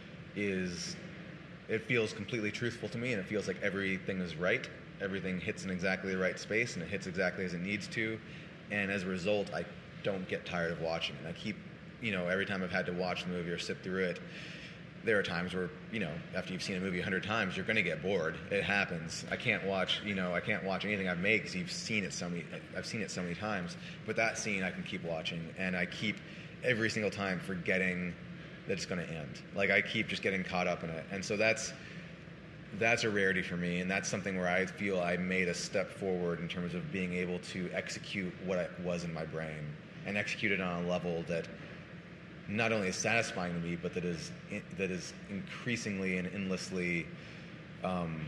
D: is, it feels completely truthful to me, and it feels like everything is right. Everything hits in exactly the right space, and it hits exactly as it needs to. And as a result, I don't get tired of watching it. I keep, you know, every time I've had to watch the movie or sit through it, there are times where, you know, after you've seen a movie a hundred times, you're going to get bored. It happens. I can't watch, you know, I can't watch anything I've made because you've seen it so many, I've seen it so many times. But that scene I can keep watching, and I keep every single time forgetting that it's going to end. Like I keep just getting caught up in it. And so that's, that's a rarity for me, and that's something where I feel I made a step forward in terms of being able to execute what it was in my brain and execute it on a level that not only is satisfying to me, but that is that is increasingly and endlessly um,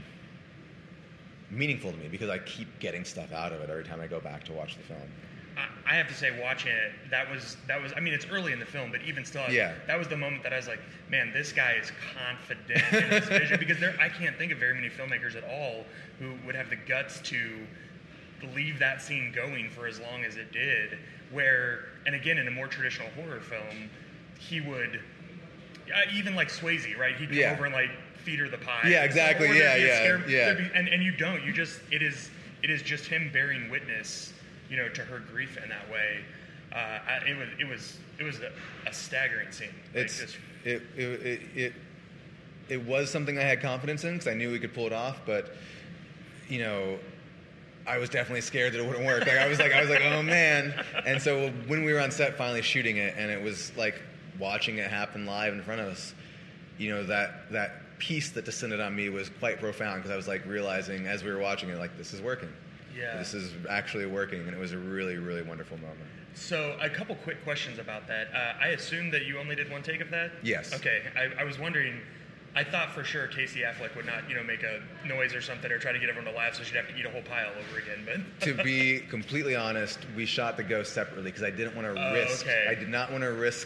D: meaningful to me because I keep getting stuff out of it every time I go back to watch the film.
B: I have to say, watching it, that was that was. I mean, it's early in the film, but even still,
D: yeah.
B: that was the moment that I was like, "Man, this guy is confident in his vision." Because there, I can't think of very many filmmakers at all who would have the guts to leave that scene going for as long as it did. Where, and again, in a more traditional horror film, he would, uh, even like Swayze, right? He'd come
D: yeah.
B: over and like feed her the pie.
D: Yeah, exactly.
B: Or
D: Yeah, yeah,
B: scare,
D: yeah.
B: Be, and and you don't. You just it is it is just him bearing witness, you know, to her grief in that way. Uh, I, it was it was it was a, a staggering scene. Like
D: It's
B: just,
D: it, it it it it was something I had confidence in because I knew we could pull it off, but you know, I was definitely scared that it wouldn't work. Like I was like I was like, oh man. And so when we were on set finally shooting it, and it was like watching it happen live in front of us, you know, that that peace that descended on me was quite profound because I was like realizing as we were watching it, like this is working.
B: Yeah.
D: This is actually working, and it was a really, really wonderful moment.
B: So a couple quick questions about that. Uh, I assume that you only did one take of that?
D: Yes.
B: Okay. I, I was wondering, I thought for sure Casey Affleck would not, you know, make a noise or something or try to get everyone to laugh, so she'd have to eat a whole pie all over again. But
D: to be completely honest, we shot the ghost separately because I didn't want to
B: Oh,
D: risk.
B: okay.
D: I did not want to risk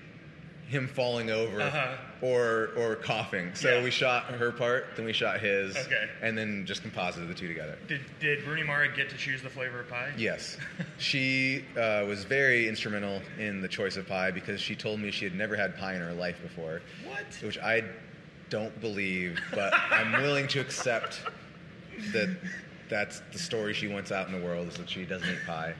D: him falling over
B: Uh-huh.
D: or or coughing. So
B: Yeah.
D: we shot her part, then we shot his,
B: Okay.
D: and then just composited the two together.
B: did did Rooney Mara get to choose the flavor of pie?
D: Yes. She uh, was very instrumental in the choice of pie because she told me she had never had pie in her life before.
B: What?
D: Which I don't believe, but I'm willing to accept that that's the story she wants out in the world is that she doesn't eat pie.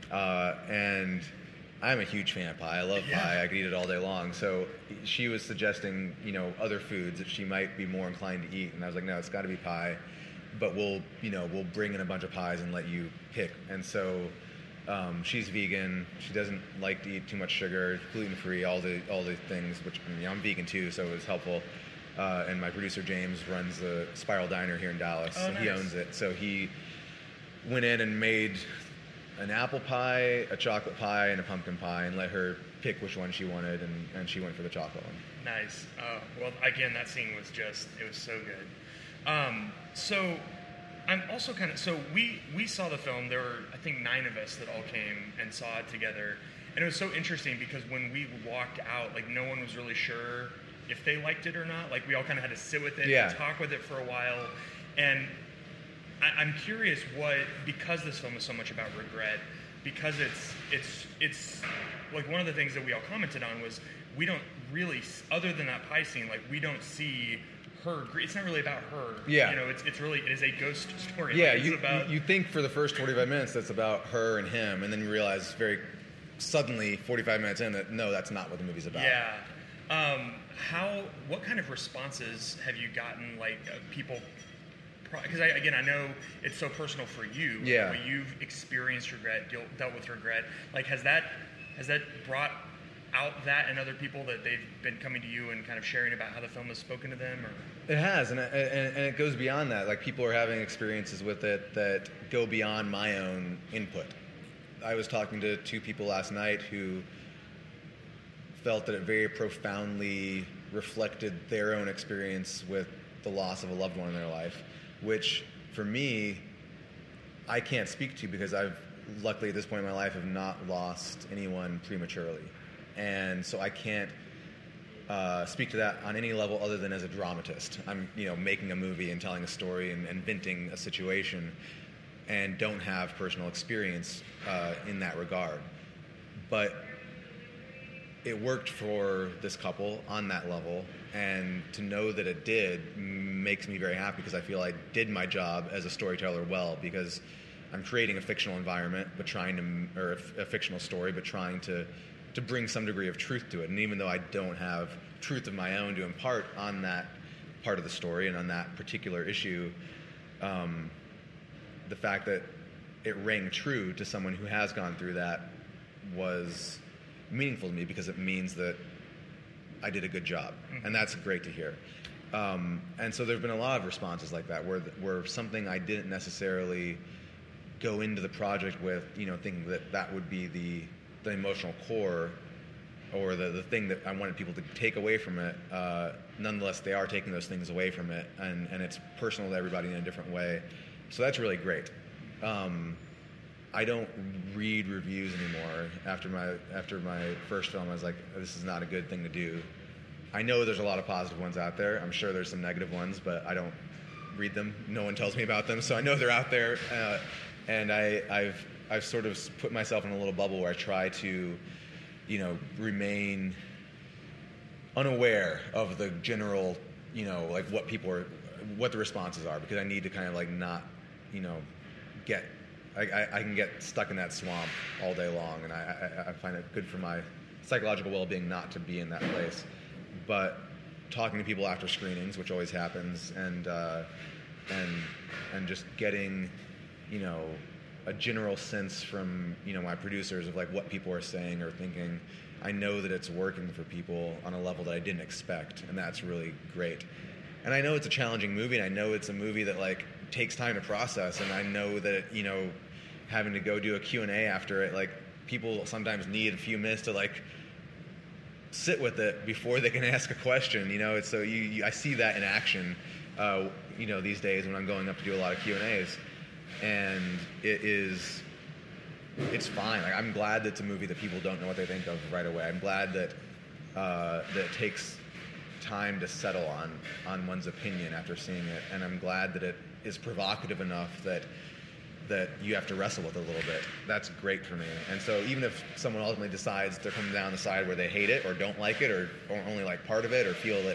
D: uh, and I'm a huge fan of pie. I love
B: Yeah.
D: pie. I could eat it all day long. So she was suggesting, you know, other foods that she might be more inclined to eat, and I was like, no, it's got to be pie. But we'll, you know, we'll bring in a bunch of pies and let you pick. And so um, she's vegan. She doesn't like to eat too much sugar, gluten free, all the all the things. Which I mean, I'm vegan too, so it was helpful. Uh, and my producer James runs the Spiral Diner here in Dallas.
B: Oh,
D: so he
B: nice.
D: owns it. So he went in and made an apple pie, a chocolate pie, and a pumpkin pie, and let her pick which one she wanted, and, and she went for the chocolate one.
B: Nice. Oh, well, again, that scene was just, it was so good. Um, so I'm also kind of, so we, we saw the film. There were, I think, nine of us that all came and saw it together. And it was so interesting because when we walked out, like, no one was really sure if they liked it or not. Like, we all kind of had to sit with it
D: Yeah.
B: and talk with it for a while. And I, I'm curious what, because this film is so much about regret, because it's it's it's like one of the things that we all commented on was we don't really, other than that pie scene, like we don't see her. It's not really about her.
D: Yeah.
B: You know, it's it's really it is a ghost story.
D: Yeah,
B: Like, it's
D: you,
B: about,
D: you you think for the first forty-five minutes that's about her and him, and then you realize very suddenly, forty-five minutes in, that no, that's not what the movie's about.
B: Yeah. Um, how? What kind of responses have you gotten? Like uh, people, because I, again, I know it's so personal for you.
D: Yeah.
B: When you've experienced regret, dealt, dealt with regret. Like, has that has that brought out that in other people that they've been coming to you and kind of sharing about how the film has spoken to them? Or
D: It has, and it, and, and it goes beyond that. Like, people are having experiences with it that go beyond my own input. I was talking to two people last night who felt that it very profoundly reflected their own experience with the loss of a loved one in their life, which for me, I can't speak to because I've luckily at this point in my life have not lost anyone prematurely. And so I can't uh, speak to that on any level other than as a dramatist. I'm, you know, making a movie and telling a story and, and venting a situation, and don't have personal experience uh, in that regard. But it worked for this couple on that level, and to know that it did makes me very happy because I feel I did my job as a storyteller well, because I'm creating a fictional environment, but trying to, or a, a fictional story, but trying to to bring some degree of truth to it. And even though I don't have truth of my own to impart on that part of the story and on that particular issue, um, the fact that it rang true to someone who has gone through that was meaningful to me, because it means that I did a good job, mm-hmm. and that's great to hear. Um, and so there have been a lot of responses like that, where where something I didn't necessarily go into the project with, you know, thinking that that would be the the emotional core, or the, the thing that I wanted people to take away from it, uh, nonetheless, they are taking those things away from it, and, and it's personal to everybody in a different way. So that's really great. Um, I don't read reviews anymore. After my after my first film, I was like, this is not a good thing to do. I know there's a lot of positive ones out there. I'm sure there's some negative ones, but I don't read them. No one tells me about them, so I know they're out there. Uh, and I, I've I've sort of put myself in a little bubble where I try to, you know, remain unaware of the general, you know, like what people are, what the responses are, because I need to kind of like not, you know, get, I, I, I can get stuck in that swamp all day long, and I, I, I find it good for my psychological well-being not to be in that place. But talking to people after screenings, which always happens, and uh, and and just getting, you know, a general sense from, you know, my producers of like what people are saying or thinking. I know that it's working for people on a level that I didn't expect, and that's really great. And I know it's a challenging movie, and I know it's a movie that like takes time to process, and I know that, you know, having to go do a Q and A after it, like people sometimes need a few minutes to like sit with it before they can ask a question, you know. It's so you, you I see that in action, uh, you know, these days when I'm going up to do a lot of Q and A's. And it is, it's fine. Like, I'm glad that it's a movie that people don't know what they think of right away. I'm glad that uh, that it takes time to settle on on one's opinion after seeing it, and I'm glad that it is provocative enough that that you have to wrestle with it a little bit. That's great for me. And so even if someone ultimately decides they're coming down the side where they hate it or don't like it, or, or only like part of it, or feel that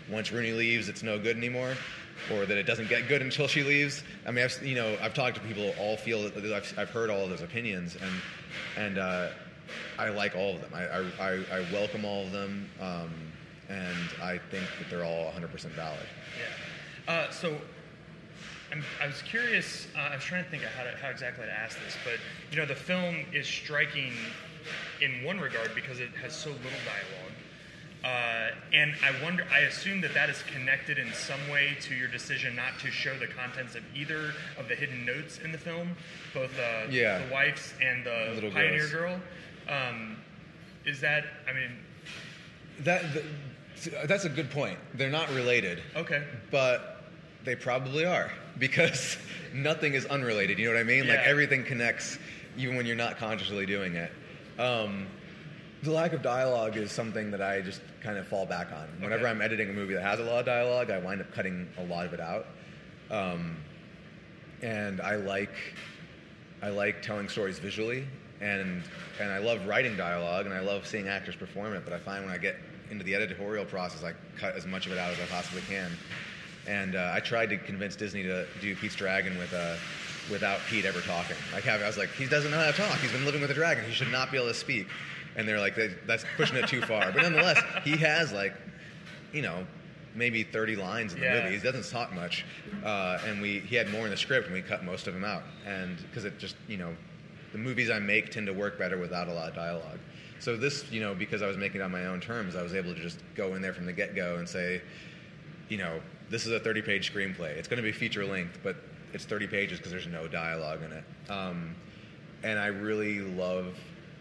D: once Rooney leaves, it's no good anymore, or that it doesn't get good until she leaves. I mean, I've, you know, I've talked to people who all feel that I've, I've heard all of those opinions, and and uh, I like all of them. I, I, I welcome all of them, um, and I think that they're all one hundred percent valid.
B: Yeah. Uh, so I'm, I was curious. Uh, I was trying to think of how, to, how exactly to ask this, but you know, the film is striking in one regard because it has so little dialogue. Uh, and I wonder, I assume that that is connected in some way to your decision not to show the contents of either of the hidden notes in the film, both uh,
D: yeah.
B: the wife's and the
D: Little
B: Pioneer
D: girls.
B: Girl. Um, is that, I mean...
D: That the, That's a good point. They're not related.
B: Okay.
D: But they probably are, because nothing is unrelated, you know what I mean?
B: Yeah.
D: Like, everything connects, even when you're not consciously doing it. Um, the lack of dialogue is something that I just kind of fall back on. Whenever
B: Okay.
D: I'm editing a movie that has a lot of dialogue, I wind up cutting a lot of it out. Um, and I like I like telling stories visually, and and I love writing dialogue, and I love seeing actors perform it, but I find when I get into the editorial process, I cut as much of it out as I possibly can. And uh, I tried to convince Disney to do Pete's Dragon with uh, without Pete ever talking. Like, I was like, he doesn't know how to talk. He's been living with a dragon. He should not be able to speak. And they're like, that's pushing it too far. But nonetheless, he has, like, you know, maybe thirty lines in the
B: Yeah.
D: movie. He doesn't talk much. Uh, and we he had more in the script, and we cut most of them out. And because it just, you know, the movies I make tend to work better without a lot of dialogue. So this, you know, because I was making it on my own terms, I was able to just go in there from the get-go and say, you know, this is a thirty-page screenplay. It's going to be feature length, but it's thirty pages because there's no dialogue in it. Um, and I really love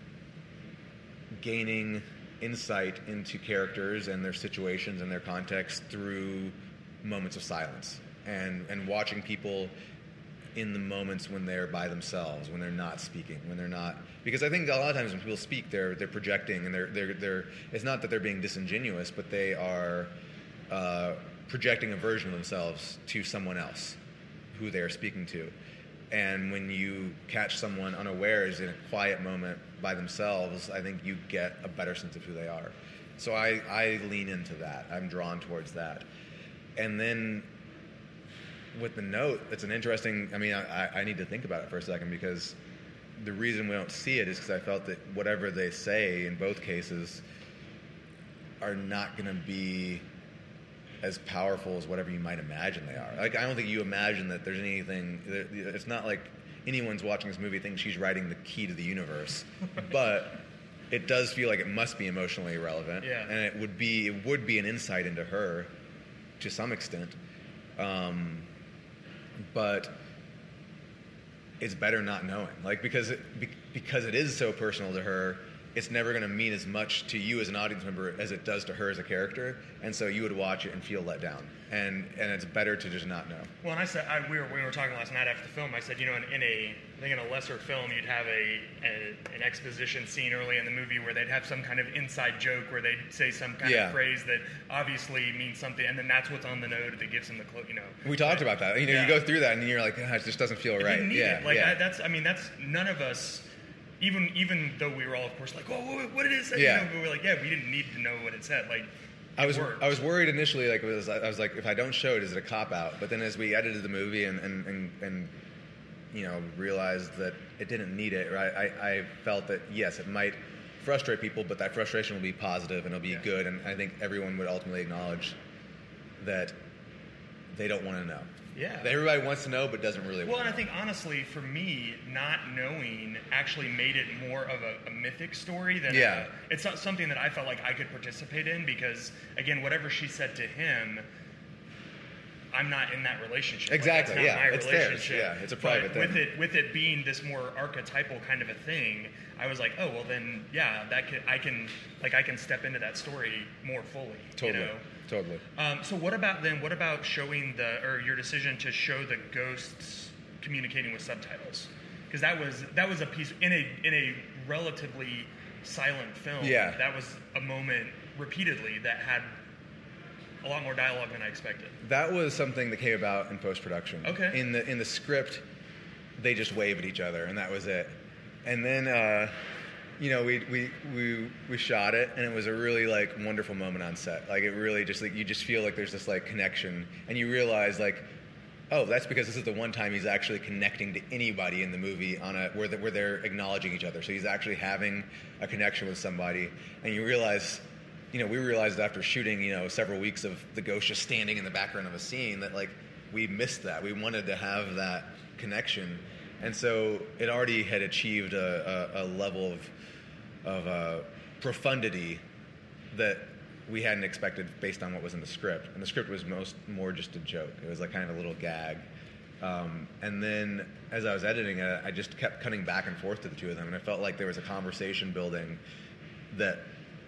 D: gaining insight into characters and their situations and their context through moments of silence, and, and watching people in the moments when they're by themselves, when they're not speaking, when they're not, because I think a lot of times when people speak, they're they're projecting, and they're they're they're. It's not that they're being disingenuous, but they are uh, projecting a version of themselves to someone else, who they are speaking to. And when you catch someone unawares in a quiet moment by themselves, I think you get a better sense of who they are. So I I lean into that. I'm drawn towards that, and then. With the note, it's an interesting, I mean, I, I need to think about it for a second, because the reason we don't see it is because I felt that whatever they say in both cases are not going to be as powerful as whatever you might imagine they are. Like, I don't think you imagine that there's anything, it's not like anyone's watching this movie thinks she's writing the key to the universe, but it does feel like it must be emotionally relevant,
B: yeah.
D: and it would be, it would be an insight into her to some extent. Um, but it's better not knowing, like, because it, be, because it is so personal to her, it's never going to mean as much to you as an audience member as it does to her as a character, and so you would watch it and feel let down, and and it's better to just not know.
B: Well, and I said, I, we, were, we were talking last night after the film, I said, you know, in, in a, I think in a lesser film, you'd have a, a an exposition scene early in the movie where they'd have some kind of inside joke where they'd say some kind
D: Yeah.
B: of phrase that obviously means something, and then that's what's on the note that gives them the, clo- you know.
D: We talked about that. You know,
B: Yeah.
D: you go through that, and you're like, ah, it just doesn't feel
B: It
D: right.
B: didn't need
D: yeah,
B: it. Like,
D: yeah.
B: I, that's, I mean, that's, none of us, even even though we were all, of course, like, oh, what, what did it say?
D: Yeah.
B: You know, but we were like, yeah, we didn't need to know what it said. Like,
D: I was
B: worked.
D: I was worried initially, like it was, I was like, if I don't show it, is it a cop out? But then as we edited the movie and and, and, and you know realized that it didn't need it, right? I, I felt that yes, it might frustrate people, but that frustration will be positive and it'll be
B: Yeah.
D: good. And I think everyone would ultimately acknowledge that they don't want to know.
B: Yeah.
D: That everybody wants to know, but doesn't really.
B: Well,
D: want
B: and I
D: to know.
B: think honestly, for me, not knowing actually made it more of a, a mythic story than
D: Yeah.
B: a, it's not something that I felt like I could participate in, because again, whatever she said to him, I'm not in that relationship. Like,
D: Exactly,
B: that's not
D: yeah,
B: my
D: it's theirs,
B: relationship.
D: yeah, it's a
B: But
D: private thing.
B: With it, with it being this more archetypal kind of a thing, I was like, oh well, then yeah, that could, I can like I can step into that story more fully.
D: Totally.
B: You know?
D: Totally.
B: Um, so what about then? What about showing the or your decision to show the ghosts communicating with subtitles? Because that was that was a piece in a in a relatively silent film.
D: Yeah.
B: That was a moment repeatedly that had a lot more dialogue than I expected.
D: That was something that came about in post-production.
B: Okay.
D: In the in the script, they just waved at each other, and that was it. And then uh, you know, we, we we we shot it, and it was a really like wonderful moment on set. Like it really just like you just feel like there's this like connection, and you realize like, oh, that's because this is the one time he's actually connecting to anybody in the movie on a where the, where they're acknowledging each other. So he's actually having a connection with somebody, and you realize, you know, we realized after shooting, you know, several weeks of the ghost just standing in the background of a scene that like we missed that. We wanted to have that connection, and so it already had achieved a, a, a level of of uh, profundity that we hadn't expected based on what was in the script. And the script was most more just a joke. It was like kind of a little gag. Um, and then as I was editing it, I just kept cutting back and forth to the two of them, and I felt like there was a conversation building that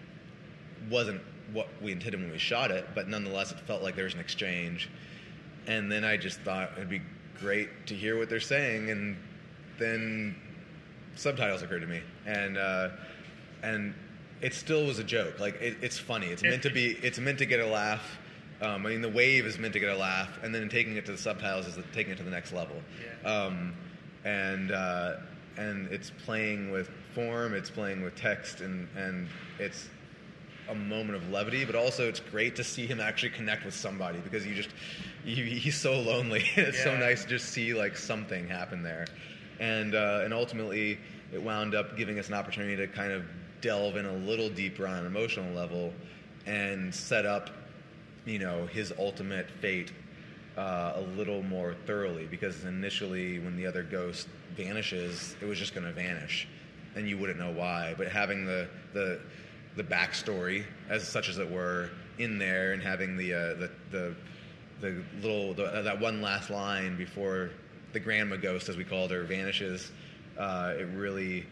D: wasn't what we intended when we shot it, but nonetheless it felt like there was an exchange. And then I just thought it'd be great to hear what they're saying, and then subtitles occurred to me. And uh, and it still was a joke. Like it, it's funny. It's meant to be. It's meant to get a laugh. Um, I mean, the wave is meant to get a laugh, and then taking it to the subtitles is taking it to the next level.
B: Yeah.
D: Um, and uh, and it's playing with form. It's playing with text, and and it's a moment of levity, but also it's great to see him actually connect with somebody, because you just you, he's so lonely. It's
B: yeah.
D: so nice to just see like something happen there, and uh, and ultimately it wound up giving us an opportunity to kind of delve in a little deeper on an emotional level and set up, you know, his ultimate fate uh, a little more thoroughly, because initially when the other ghost vanishes, it was just going to vanish and you wouldn't know why. But having the the the backstory, as such as it were, in there, and having the uh, the the the little the, uh, that one last line before the grandma ghost, as we called her, vanishes, uh, it really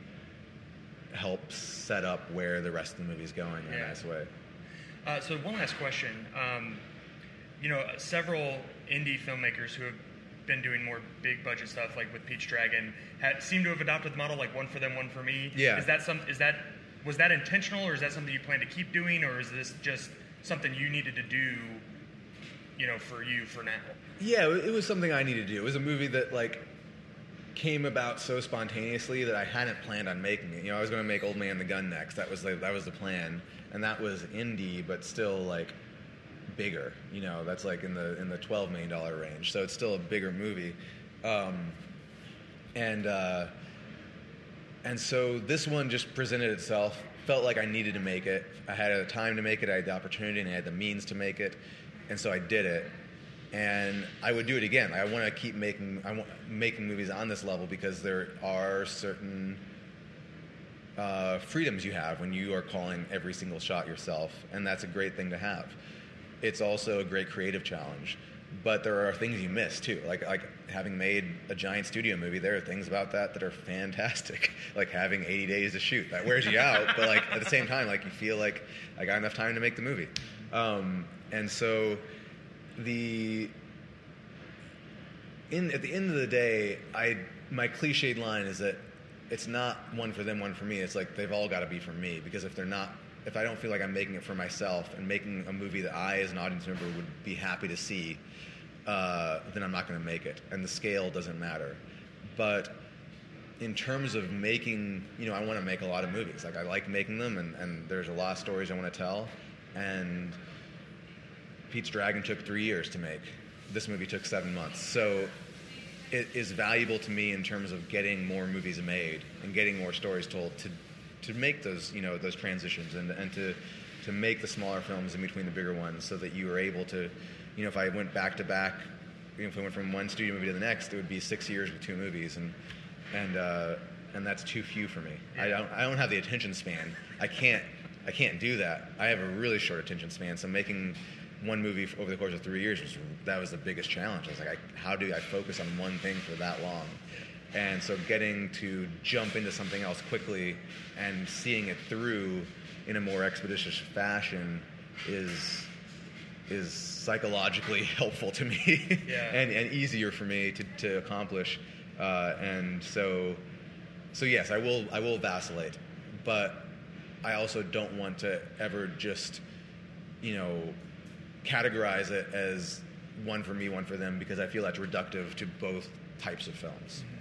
D: helps set up where the rest of the movie is going in
B: yeah.
D: a nice way.
B: Uh, so one last question. Um, you know, several indie filmmakers who have been doing more big budget stuff, like with Pete's Dragon, had, seem to have adopted the model like one for them, one for me.
D: Yeah.
B: Is that some? Is that was that intentional, or is that something you plan to keep doing, or is this just something you needed to do, you know, for you for now?
D: Yeah, it was something I needed to do. It was a movie that like came about so spontaneously that I hadn't planned on making it. You know, I was going to make Old Man the Gun next. That was the, that was the plan, and that was indie, but still like bigger. You know, that's like in the in the twelve million dollar range. So it's still a bigger movie, um, and uh, and so this one just presented itself. Felt like I needed to make it. I had the time to make it. I had the opportunity, and I had the means to make it, and so I did it. And I would do it again. I want to keep making I want making movies on this level, because there are certain uh, freedoms you have when you are calling every single shot yourself, and that's a great thing to have. It's also a great creative challenge, but there are things you miss too. Like like having made a giant studio movie, there are things about that that are fantastic. Like having eighty days to shoot, that wears you out, but like at the same time, like you feel like I got enough time to make the movie, um, and so. The in at the end of the day, I my cliched line is that it's not one for them, one for me. It's like they've all got to be for me, because if they're not, if I don't feel like I'm making it for myself and making a movie that I, as an audience member, would be happy to see, uh, then I'm not going to make it, and the scale doesn't matter. But in terms of making, you know, I want to make a lot of movies. Like I like making them, and, and there's a lot of stories I want to tell, and Pete's Dragon took three years to make. This movie took seven months. So it is valuable to me in terms of getting more movies made and getting more stories told to to make those, you know, those transitions, and and to to make the smaller films in between the bigger ones, so that you are able to, you know, if I went back to back, you know, if I went from one studio movie to the next, it would be six years with two movies, and and uh, and that's too few for me. Yeah. I don't I don't have the attention span. I can't I can't do that. I have a really short attention span. So making one movie over the course of three years, was, that was the biggest challenge. I was like, I, how do I focus on one thing for that long? And so getting to jump into something else quickly and seeing it through in a more expeditious fashion is is psychologically helpful to me.
B: Yeah.
D: and, and easier for me to, to accomplish. Uh, and so, so yes, I will I will vacillate, but I also don't want to ever just, you know, categorize it as one for me, one for them, because I feel that's reductive to both types of films.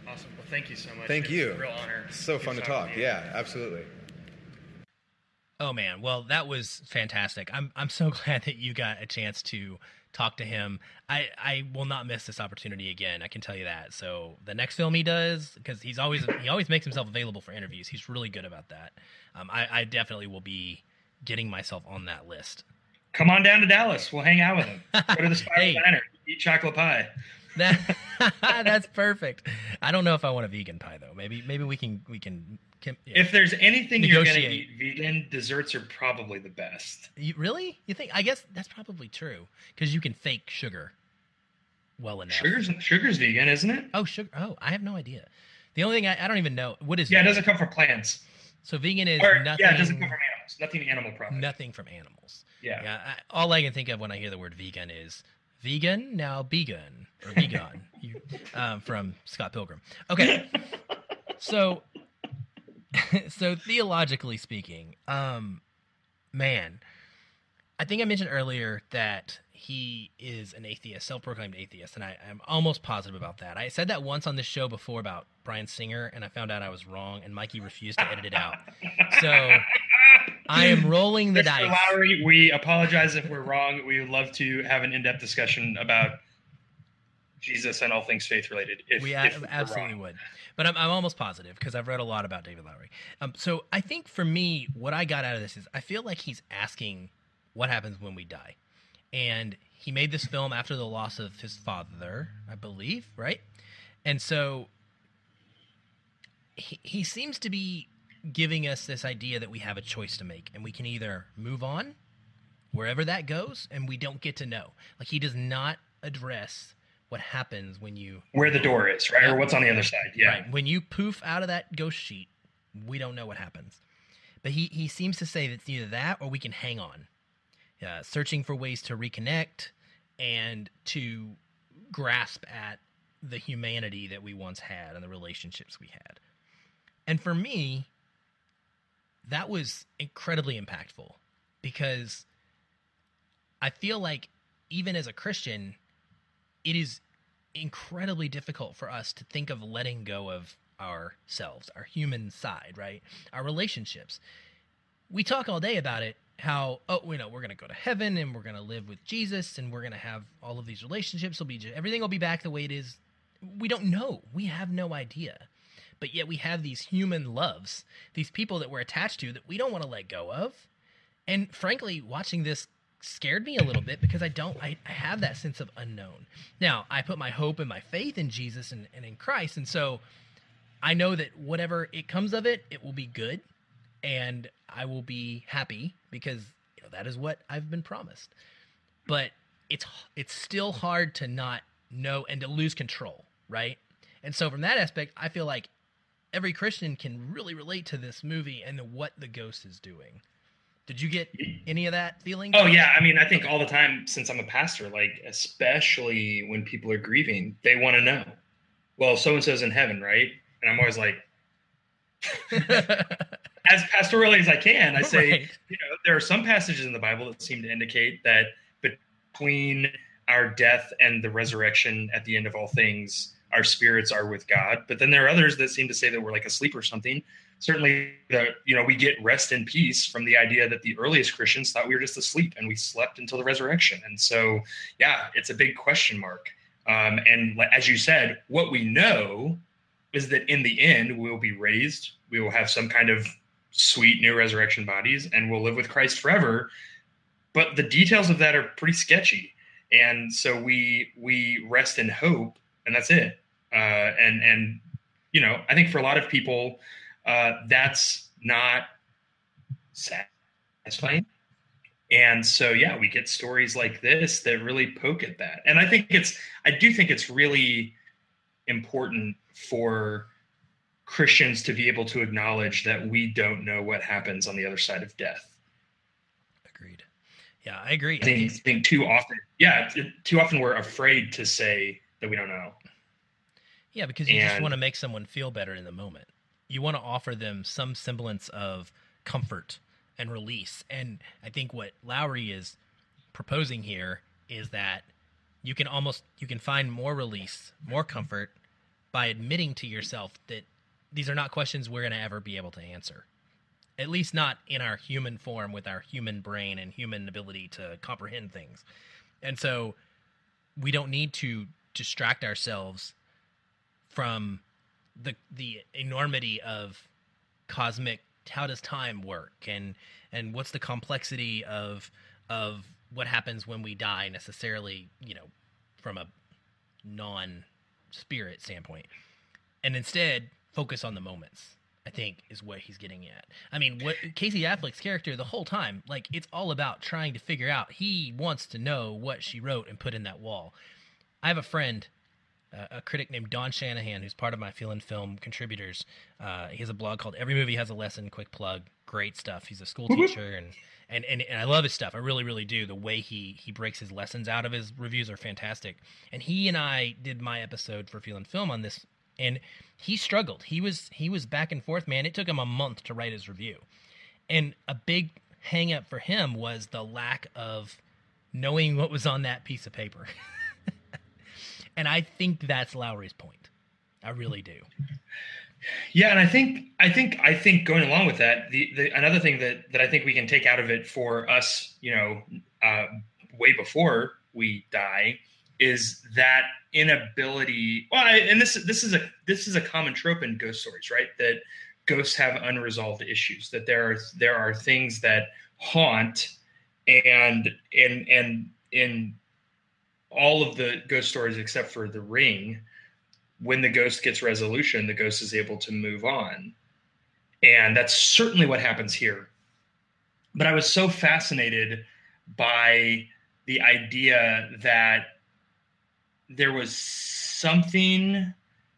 B: Awesome. Well, thank you so much.
D: Thank
B: It was
D: you.
B: a real honor.
D: It's so
B: Good
D: fun to
B: talking
D: talk.
B: you.
D: Yeah, absolutely.
C: Oh man, well that was fantastic. I'm I'm so glad that you got a chance to talk to him. I I will not miss this opportunity again. I can tell you that. So the next film he does, because he's always he always makes himself available for interviews. He's really good about that. Um, I, I definitely will be getting myself on that list.
B: Come on down to Dallas. We'll hang out with him. Go to the Spiral
C: Hey.
B: Diner. Eat chocolate pie.
C: That that's perfect. I don't know if I want a vegan pie though. Maybe maybe we can we can. can yeah.
B: If there's anything you're going to
C: Negotiate.
B: eat vegan, desserts are probably the best.
C: You, really? You think? I guess that's probably true because you can fake sugar well enough.
B: Sugar's sugar's vegan, isn't it?
C: Oh, sugar. Oh, I have no idea. The only thing I, I don't even know what is.
B: Yeah, it
C: vegan?
B: doesn't come from plants.
C: So vegan is
B: Or,
C: nothing.
B: yeah, it doesn't come from animals. Nothing animal product.
C: Nothing from animals.
B: Yeah.
C: Yeah. I, all I can think of when I hear the word vegan is vegan now vegan or vegan you, um, from Scott Pilgrim. Okay. So, so theologically speaking, um, man, I think I mentioned earlier that he is an atheist, self-proclaimed atheist, and I, I'm almost positive about that. I said that once on this show before about Bryan Singer, and I found out I was wrong, and Mikey refused to edit it out. So I am rolling the
B: Mister
C: dice.
B: Lowry, we apologize if we're wrong. We would love to have an in-depth discussion about Jesus and all things faith-related. If
C: We
B: if
C: a-
B: we're
C: absolutely
B: wrong.
C: would. But I'm, I'm almost positive because I've read a lot about David Lowery. Um, so I think for me, what I got out of this is I feel like he's asking what happens when we die. And he made this film after the loss of his father, I believe, right? And so he, he seems to be giving us this idea that we have a choice to make and we can either move on wherever that goes and we don't get to know. Like he does not address what happens when you
B: Where the door is, right? Or what's on the other side. Yeah.
C: Right. When you poof out of that ghost sheet, we don't know what happens. But he, he seems to say that it's either that or we can hang on, uh, searching for ways to reconnect and to grasp at the humanity that we once had and the relationships we had. And for me, that was incredibly impactful because I feel like even as a Christian, it is incredibly difficult for us to think of letting go of ourselves, our human side, right? Our relationships. We talk all day about it, how, oh, you know, we're going to go to heaven and we're going to live with Jesus and we're going to have all of these relationships. Will be everything will be back the way it is. We don't know. We have no idea. But yet we have these human loves, these people that we're attached to that we don't want to let go of. And frankly, watching this scared me a little bit because I don't, I, I have that sense of unknown. Now, I put my hope and my faith in Jesus and, and in Christ. And so I know that whatever it comes of it, it will be good and I will be happy because you know, that is what I've been promised. But it's, it's still hard to not know and to lose control, right? And so from that aspect, I feel like every Christian can really relate to this movie and what the ghost is doing. Did you get any of that feeling?
B: Oh yeah, I mean, I think all the time since I'm a pastor, like especially when people are grieving, they want to know. Well, so and so's in heaven, right? And I'm always like, as pastorally as I can, I say,
C: Right.
B: you know, there are some passages in the Bible that seem to indicate that between our death and the resurrection at the end of all things, our spirits are with God. But then there are others that seem to say that we're like asleep or something. Certainly, the, you know, we get rest and peace from the idea that the earliest Christians thought we were just asleep and we slept until the resurrection. And so, yeah, it's a big question mark. Um, and as you said, what we know is that in the end, we will be raised. We will have some kind of sweet new resurrection bodies and we'll live with Christ forever. But the details of that are pretty sketchy. And so we we rest in hope, and that's it. Uh, and, and you know, I think for a lot of people, uh, that's not satisfying. And so, yeah, we get stories like this that really poke at that. And I think it's, I do think it's really important for Christians to be able to acknowledge that we don't know what happens on the other side of death.
C: Agreed. Yeah, I agree.
B: I think, think too often, yeah, too often we're afraid to say that we don't know.
C: Yeah, because you just
B: And-
C: want to make someone feel better in the moment. You want to offer them some semblance of comfort and release. And I think what Lowery is proposing here is that you can almost, you can find more release, more comfort by admitting to yourself that these are not questions we're going to ever be able to answer. At least not in our human form with our human brain and human ability to comprehend things. And so we don't need to distract ourselves from the the enormity of cosmic, how does time work, and and what's the complexity of of what happens when we die necessarily, you know, from a non-spirit standpoint. And instead focus on the moments, I think, is what he's getting at. I mean, what Casey Affleck's character the whole time, like, it's all about trying to figure out. He wants to know what she wrote and put in that wall. I have a friend, uh, a critic named Don Shanahan, who's part of my Feel and Film contributors. Uh, he has a blog called Every Movie Has a Lesson, quick plug, great stuff. He's a school teacher, and, and, and, and I love his stuff. I really, really do. The way he, he breaks his lessons out of his reviews are fantastic. And he and I did my episode for Feel and Film on this, and he struggled. He was he was back and forth, man. It took him a month to write his review. And a big hang up for him was the lack of knowing what was on that piece of paper. And I think that's Lowry's point. I really do.
B: Yeah, and I think I think I think going along with that, the, the another thing that that I think we can take out of it for us, you know, uh, way before we die, is that inability. Well, I, and this this is a this is a common trope in ghost stories, right? That ghosts have unresolved issues. That there are there are things that haunt, and and and in all of the ghost stories except for The Ring, when the ghost gets resolution, the ghost is able to move on, and that's certainly what happens here. But I was so fascinated by the idea that there was something.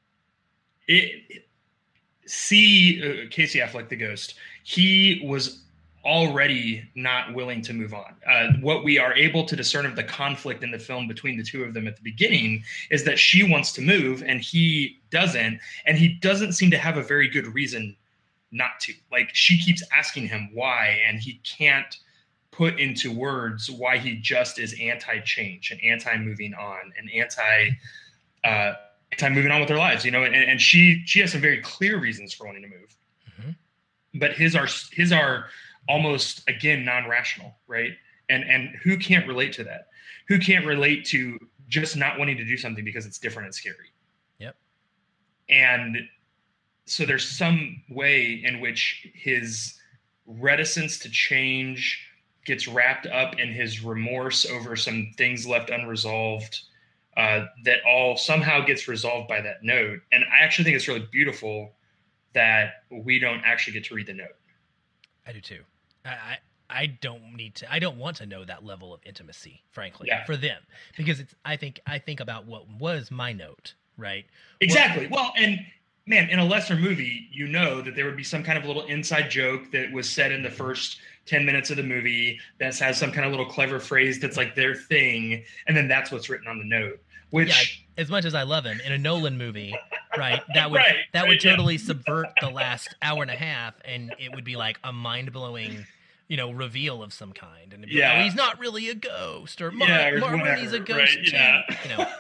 B: It, it, see, uh, Casey Affleck, the ghost, he was already not willing to move on. Uh, what we are able to discern of the conflict in the film between the two of them at the beginning is that she wants to move and he doesn't, and he doesn't seem to have a very good reason not to. Like, she keeps asking him why, and he can't put into words why he just is anti-change and anti-moving on and anti uh, anti-moving on with their lives, you know. And, and she she has some very clear reasons for wanting to move, mm-hmm. but his are his are almost, again, non-rational, right? And and who can't relate to that? Who can't relate to just not wanting to do something because it's different and scary?
C: Yep.
B: And so there's some way in which his reticence to change gets wrapped up in his remorse over some things left unresolved, uh, that all somehow gets resolved by that note. And I actually think it's really beautiful that we don't actually get to read the note.
C: I do too. I, I I don't need to. I don't want to know that level of intimacy, frankly,
B: yeah.
C: for them, because it's. I think I think about what was my note, right?
B: Exactly.
C: What,
B: well, and man, in a lesser movie, you know that there would be some kind of little inside joke that was said in the first ten minutes of the movie that has some kind of little clever phrase that's like their thing, and then that's what's written on the note. Which,
C: yeah, as much as I love him, in a Nolan movie, right, that would
B: right,
C: that
B: right,
C: would totally
B: yeah.
C: subvert the last hour and a half, and it would be like a mind blowing, you know, reveal of some kind, and it'd be
B: yeah,
C: like, oh, he's not really a ghost, or Mar-
B: yeah, or
C: Marty's a
B: whatever,
C: ghost,
B: right,
C: too.
B: yeah.
C: You know.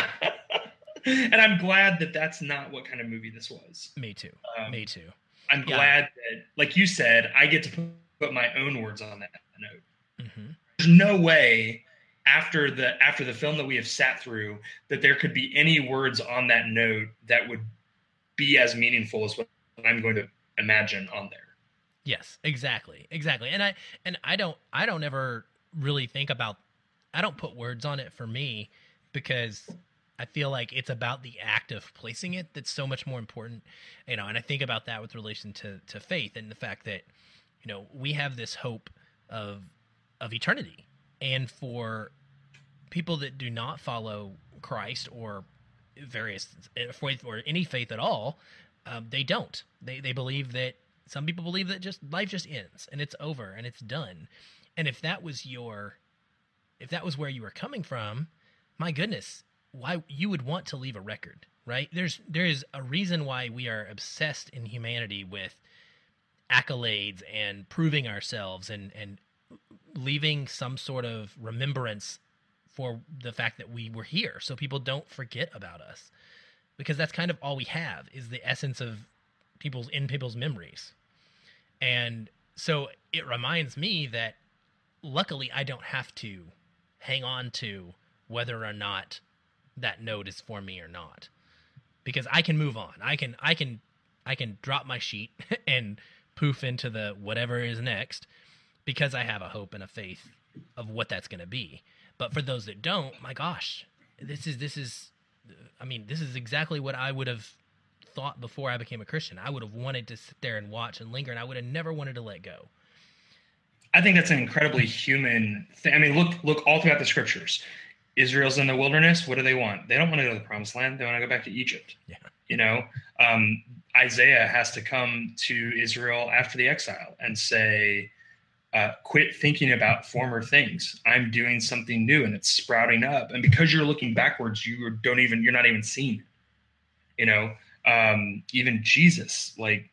B: And I'm glad that that's not what kind of movie this was.
C: Me too. Um, Me too.
B: I'm
C: yeah.
B: glad that, like you said, I get to put my own words on that note.
C: Mm-hmm.
B: There's no way after the after the film that we have sat through that there could be any words on that note that would be as meaningful as what I'm going to imagine on there.
C: Yes, exactly. Exactly. And I and I don't I don't ever really think about I don't put words on it for me, because I feel like it's about the act of placing it that's so much more important, you know. And I think about that with relation to to faith and the fact that, you know, we have this hope of of eternity, and for people that do not follow Christ or various faith or any faith at all, um, they don't. They they believe that some people believe that just life just ends and it's over and it's done. And if that was your, if that was where you were coming from, my goodness, why you would want to leave a record, right? There's there is a reason why we are obsessed in humanity with accolades and proving ourselves and and leaving some sort of remembrance for the fact that we were here, so people don't forget about us. because that's kind of all we have is the essence of people's in people's memories. And so it reminds me that luckily I don't have to hang on to whether or not that note is for me or not, because I can move on. I can, I can, I can drop my sheet and poof into the whatever is next, because I have a hope and a faith of what that's going to be. But for those that don't, my gosh, this is, this is, I mean, this is exactly what I would have thought before I became a Christian. I would have wanted to sit there and watch and linger, and I would have never wanted to let go.
B: I think that's an incredibly human thing. I mean, look, look all throughout the scriptures. Israel's in the wilderness. What do they want? They don't want to go to the promised land. They want to go back to Egypt.
C: Yeah.
B: You know, um, Isaiah has to come to Israel after the exile and say, uh, quit thinking about former things. I'm doing something new and it's sprouting up. And because you're looking backwards, you don't even, you're not even seeing, you know, um, even Jesus, like,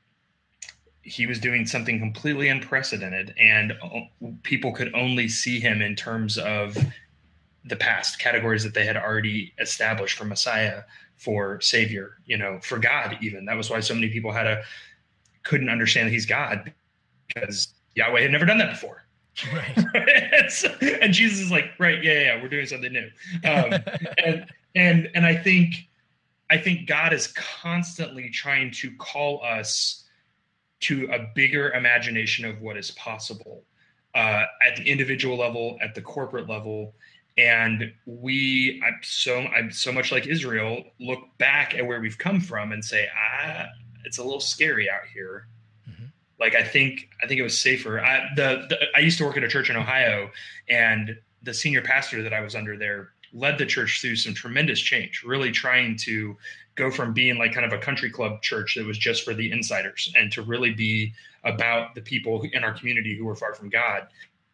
B: he was doing something completely unprecedented, and people could only see him in terms of the past categories that they had already established for Messiah, for Savior, you know, for God even. That was why so many people had a, couldn't understand that he's God, because Yahweh had never done that before.
C: Right.
B: and, so, and Jesus is like, right, yeah, yeah, we're doing something new. Um, and, and, and I think, I think God is constantly trying to call us to a bigger imagination of what is possible uh, at the individual level, at the corporate level. And we, I'm so, I'm so much like Israel, look back at where we've come from and say, ah, it's a little scary out here. Mm-hmm. Like, I think, I think it was safer. I, the, the, I used to work at a church in Ohio, and the senior pastor that I was under there led the church through some tremendous change, really trying to go from being like kind of a country club church that was just for the insiders, and to really be about the people in our community who were far from God.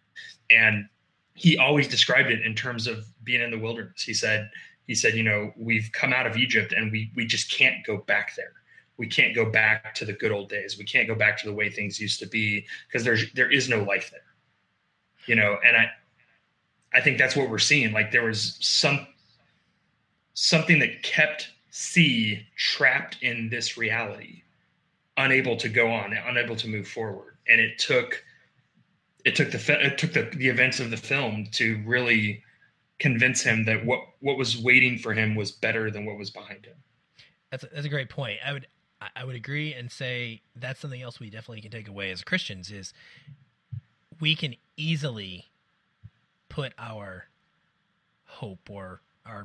B: And he always described it in terms of being in the wilderness. He said, he said, you know, we've come out of Egypt and we, we just can't go back there. We can't go back to the good old days. We can't go back to the way things used to be, because there's, there is no life there, you know? And I, I think that's what we're seeing. Like, there was some, something that kept C trapped in this reality, unable to go on, unable to move forward. And it took, it took the, it took the, the events of the film to really convince him that what, what was waiting for him was better than what was behind him.
C: That's a, that's a great point. I would, I would agree and say that's something else we definitely can take away as Christians is we can easily put our hope or our,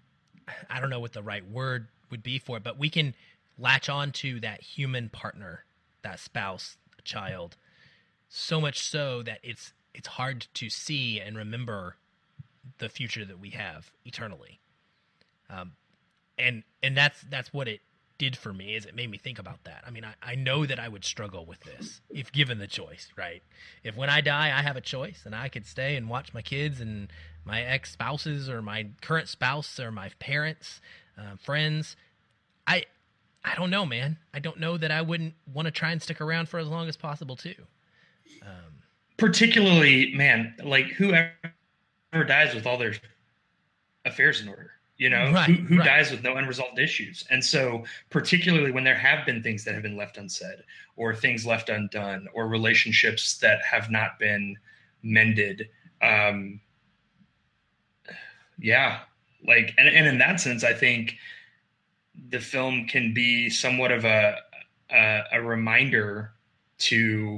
C: I don't know what the right word would be for it, but we can latch on to that human partner, that spouse, child, so much so that it's it's hard to see and remember the future that we have eternally. Um, and and that's that's what it did for me, is it made me think about that. I mean, I, I know that I would struggle with this if given the choice, right? If when I die, I have a choice and I could stay and watch my kids and my ex-spouses or my current spouse or my parents, uh, friends, I I don't know, man. I don't know that I wouldn't want to try and stick around for as long as possible too. Um,
B: Particularly, man, like whoever dies with all their affairs in order. You know,
C: right,
B: who, who
C: right.
B: dies with no unresolved issues. And so particularly when there have been things that have been left unsaid, or things left undone, or relationships that have not been mended. Um, yeah, like, and, and in that sense, I think the film can be somewhat of a, a, a reminder to,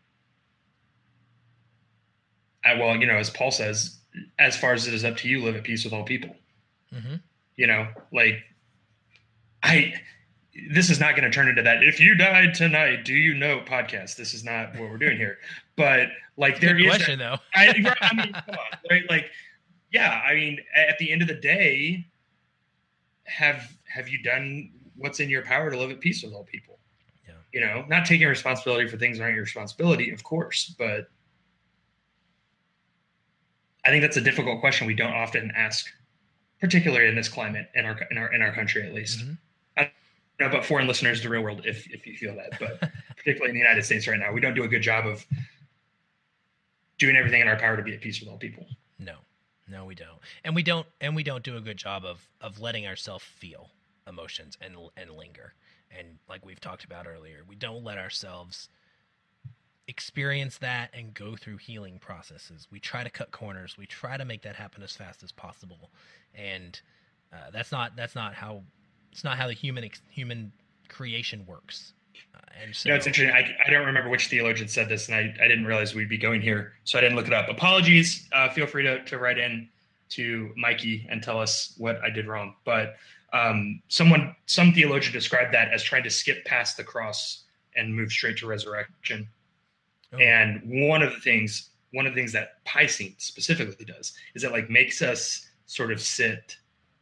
B: uh, well, you know, as Paul says, as far as it is up to you, live at peace with all people. Mm-hmm. You know, like I, this is not going to turn into that. If you died tonight, do you know podcast? This is not what we're doing here, but like there
C: Good
B: is
C: question
B: that,
C: though.
B: I, I mean, come on, right? Like, yeah, I mean, at the end of the day, have, have you done what's in your power to live at peace with all people?
C: Yeah. You
B: know, not taking responsibility for things that aren't your responsibility, of course, but I think that's a difficult question we don't often ask, particularly in this climate in our in our in our country, at least. Mm-hmm. I don't know about foreign listeners, the real world, if if you feel that, but particularly in the United States right now, we don't do a good job of doing everything in our power to be at peace with all people.
C: No, no, we don't, and we don't, and we don't do a good job of of letting ourselves feel. emotions and and linger. And like we've talked about earlier, we don't let ourselves experience that and go through healing processes. We try to cut corners. We try to make that happen as fast as possible, and uh, that's not that's not how it's not how the human ex- human creation works. Uh, and so,
B: you know, it's interesting. I, I don't remember which theologian said this, and I, I didn't realize we'd be going here, so I didn't look it up. Apologies. Uh, feel free to, to write in to Mikey and tell us what I did wrong. But um, someone, some theologian described that as trying to skip past the cross and move straight to resurrection. Oh. And one of the things, one of the things that Piscine specifically does is it like makes us sort of sit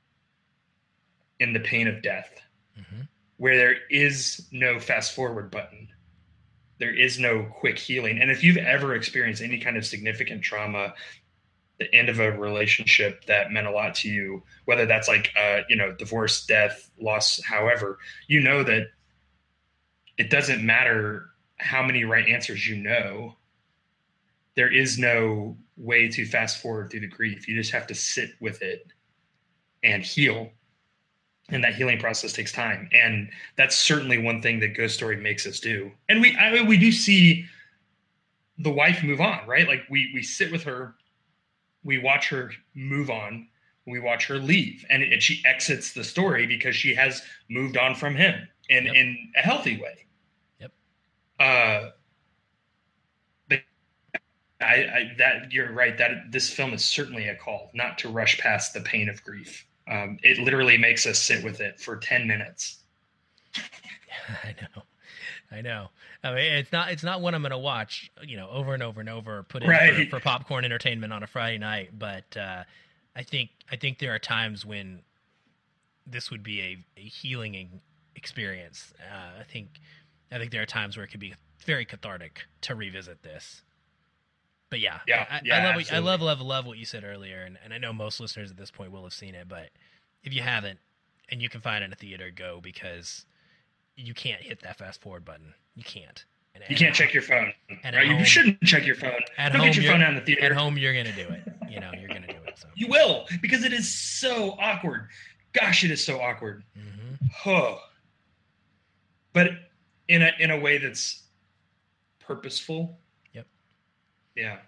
B: in the pain of death. Mm-hmm. Where there is no fast forward button. There is no quick healing. And if you've ever experienced any kind of significant trauma, the end of a relationship that meant a lot to you, whether that's like, uh, you know, divorce, death, loss, however, you know that it doesn't matter how many right answers you know. There is no way to fast forward through the grief. You just have to sit with it and heal. And that healing process takes time. And that's certainly one thing that Ghost Story makes us do. And we I mean, we do see the wife move on, right? Like we we sit with her, we watch her move on, we watch her leave. And, and she exits the story because she has moved on from him in, yep. in a healthy way.
C: Yep.
B: Uh, but I, I that you're right, that this film is certainly a call not to rush past the pain of grief. Um, it literally makes us sit with it for ten minutes.
C: I know. I know. I mean, it's not, it's not one I'm going to watch, you know, over and over and over, put in
B: right.
C: for, for popcorn entertainment on a Friday night. But, uh, I think, I think there are times when this would be a, a healing experience. Uh, I think, I think there are times where it could be very cathartic to revisit this. But yeah,
B: yeah,
C: I,
B: yeah,
C: I love,
B: what,
C: I love, love, love what you said earlier, and, and I know most listeners at this point will have seen it. But if you haven't, and you can find it in a theater, go, because you can't hit that fast forward button. You can't. And,
B: you can't check your phone.
C: And
B: right?
C: home,
B: you shouldn't check your phone.
C: At
B: Don't
C: home,
B: get your phone out in the theater.
C: At home, you're gonna do it. You know, you're gonna do it. So
B: you will, because it is so awkward. Gosh, it is so awkward. Mm-hmm. Oh, but in a in a way that's purposeful.
C: Yep.
B: Yeah.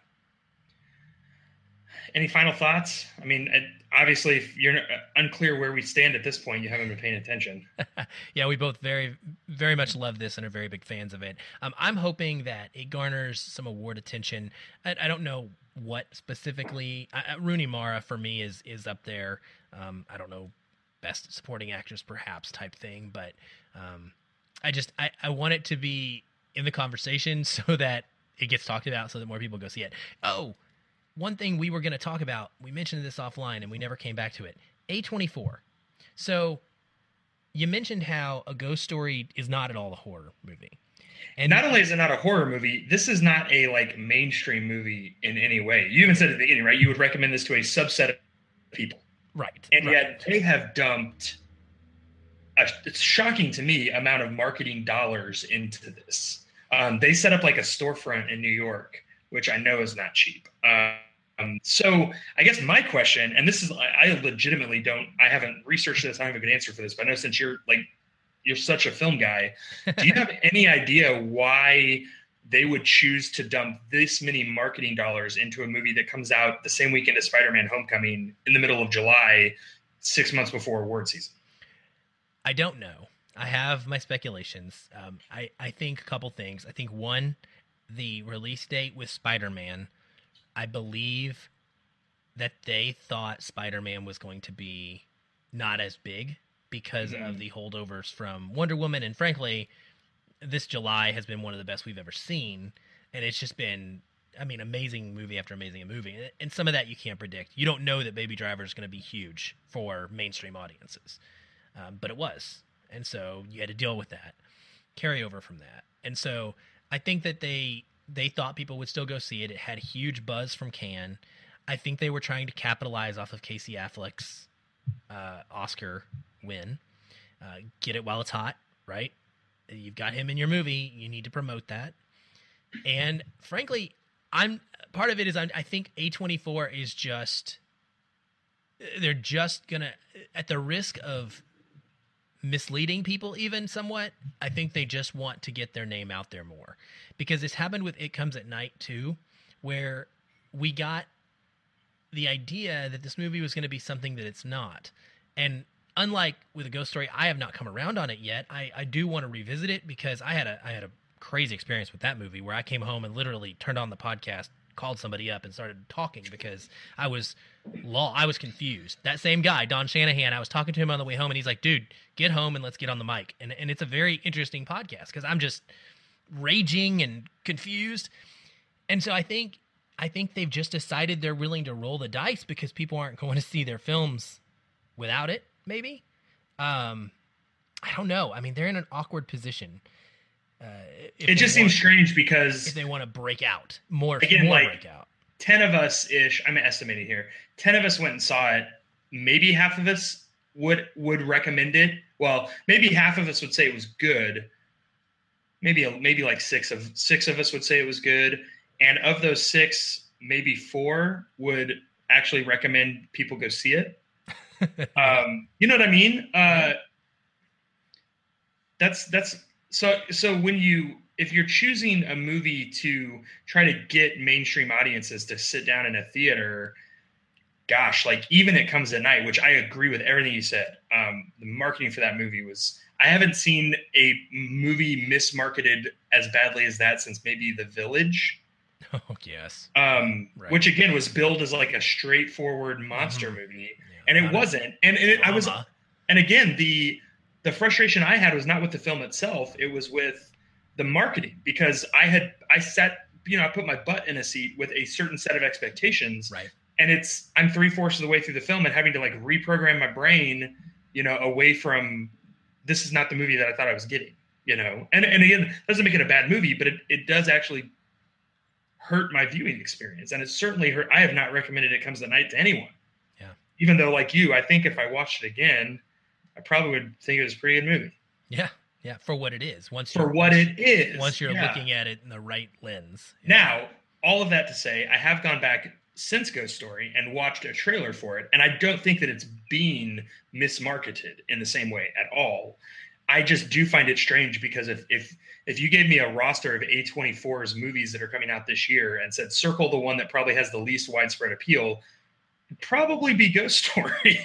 B: Any final thoughts? I mean, obviously, if you're unclear where we stand at this point, you haven't been paying attention.
C: Yeah, we both very, very much love this and are very big fans of it. Um, I'm hoping that it garners some award attention. I, I don't know what specifically. I, Rooney Mara for me is is up there. Um, I don't know, best supporting actress perhaps type thing, but um, I just I, I want it to be in the conversation so that it gets talked about, so that more people go see it. Oh. One thing we were going to talk about, we mentioned this offline and we never came back to it. A twenty-four. So you mentioned how A Ghost Story is not at all a horror movie.
B: And not only is it not a horror movie, this is not a like mainstream movie in any way. You even said at the beginning, right? You would recommend this to a subset of people.
C: Right.
B: And
C: right.
B: yet they have dumped a, it's shocking to me, amount of marketing dollars into this. Um, they set up like a storefront in New York, which I know is not cheap. Um, so I guess my question, and this is, I, I legitimately don't, I haven't researched this. I don't have a good answer for this, but I know since you're like, you're such a film guy, do you have any idea why they would choose to dump this many marketing dollars into a movie that comes out the same weekend as Spider-Man Homecoming in the middle of July, six months before award season?
C: I don't know. I have my speculations. Um, I, I think a couple things. I think one, the release date with Spider-Man, I believe that they thought Spider-Man was going to be not as big because mm-hmm. of the holdovers from Wonder Woman. And frankly, this July has been one of the best we've ever seen. And it's just been, I mean, amazing movie after amazing movie. And some of that you can't predict. You don't know that Baby Driver is going to be huge for mainstream audiences. Um, but it was. And so you had to deal with that, carry over from that. And so I think that they they thought people would still go see it. It had a huge buzz from Cannes. I think they were trying to capitalize off of Casey Affleck's uh, Oscar win. Uh, get it while it's hot, right? You've got him in your movie. You need to promote that. And frankly, I'm part of it is I'm, I think A twenty-four is just, they're just going to, at the risk of misleading people even somewhat. I think they just want to get their name out there more, because it's happened with It Comes at Night too, where we got the idea that this movie was going to be something that it's not. And unlike with A Ghost Story, I have not come around on it yet. I, I do want to revisit it, because I had a I had a crazy experience with that movie where I came home and literally turned on the podcast, called somebody up, and started talking because I was law I was confused. That same guy, Don Shanahan, I was talking to him on the way home, and he's like, dude, get home and let's get on the mic. And and it's a very interesting podcast because I'm just raging and confused. And so I think I think they've just decided they're willing to roll the dice because people aren't going to see their films without it, maybe. Um, I don't know. I mean, they're in an awkward position. Uh,
B: it just seems strange because
C: if they want to break out more,
B: again,
C: more
B: like
C: break out.
B: ten of us ish, I'm estimating here, ten of us went and saw it. Maybe half of us would would recommend it. Well, maybe half of us would say it was good. Maybe maybe like six of six of us would say it was good. And of those six, maybe four would actually recommend people go see it. um, you know what I mean? Uh, that's that's so so when you if you're choosing a movie to try to get mainstream audiences to sit down in a theater, gosh, like even It Comes at Night, which I agree with everything you said. Um, the marketing for that movie was, I haven't seen a movie mismarketed as badly as that since maybe The Village.
C: Oh, yes.
B: Um,
C: right.
B: Which again was billed as like a straightforward monster mm-hmm. movie.
C: Yeah,
B: and it wasn't. And, and it, I was, and again, the, the frustration I had was not with the film itself. It was with the marketing, because I had, I sat, you know, I put my butt in a seat with a certain set of expectations.
C: Right.
B: And it's, I'm three fourths of the way through the film and having to like reprogram my brain, you know, away from, this is not the movie that I thought I was getting, you know? And, and again, doesn't make it a bad movie, but it, it does actually hurt my viewing experience. And it certainly hurt. I have not recommended It Comes at Night to anyone.
C: Yeah. Even
B: though, like you, I think if I watched it again, I probably would think it was a pretty good movie.
C: Yeah. Yeah. For what it is. Once
B: For what it is.
C: Once you're
B: yeah.
C: looking at it in the right lens.
B: Yeah. Now, all of that to say, I have gone back since Ghost Story and watched a trailer for it. And I don't think that it's being mismarketed in the same way at all. I just do find it strange because if if if you gave me a roster of A twenty-four's movies that are coming out this year and said circle the one that probably has the least widespread appeal, it'd probably be Ghost Story.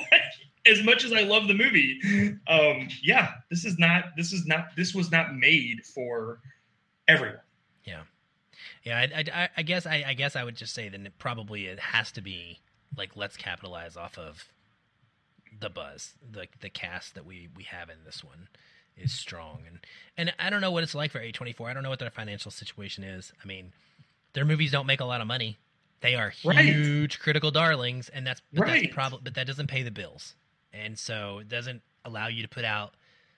B: As much as I love the movie, um, yeah, this is not this is not this was not made for everyone.
C: Yeah, yeah. I, I, I guess I, I guess I would just say that it probably it has to be like, let's capitalize off of the buzz, the the cast that we we have in this one is strong, and and I don't know what it's like for A twenty-four. I don't know what their financial situation is. I mean, their movies don't make a lot of money. They are huge right. critical darlings, and that's but right. that's probably but that doesn't pay the bills, and so it doesn't allow you to put out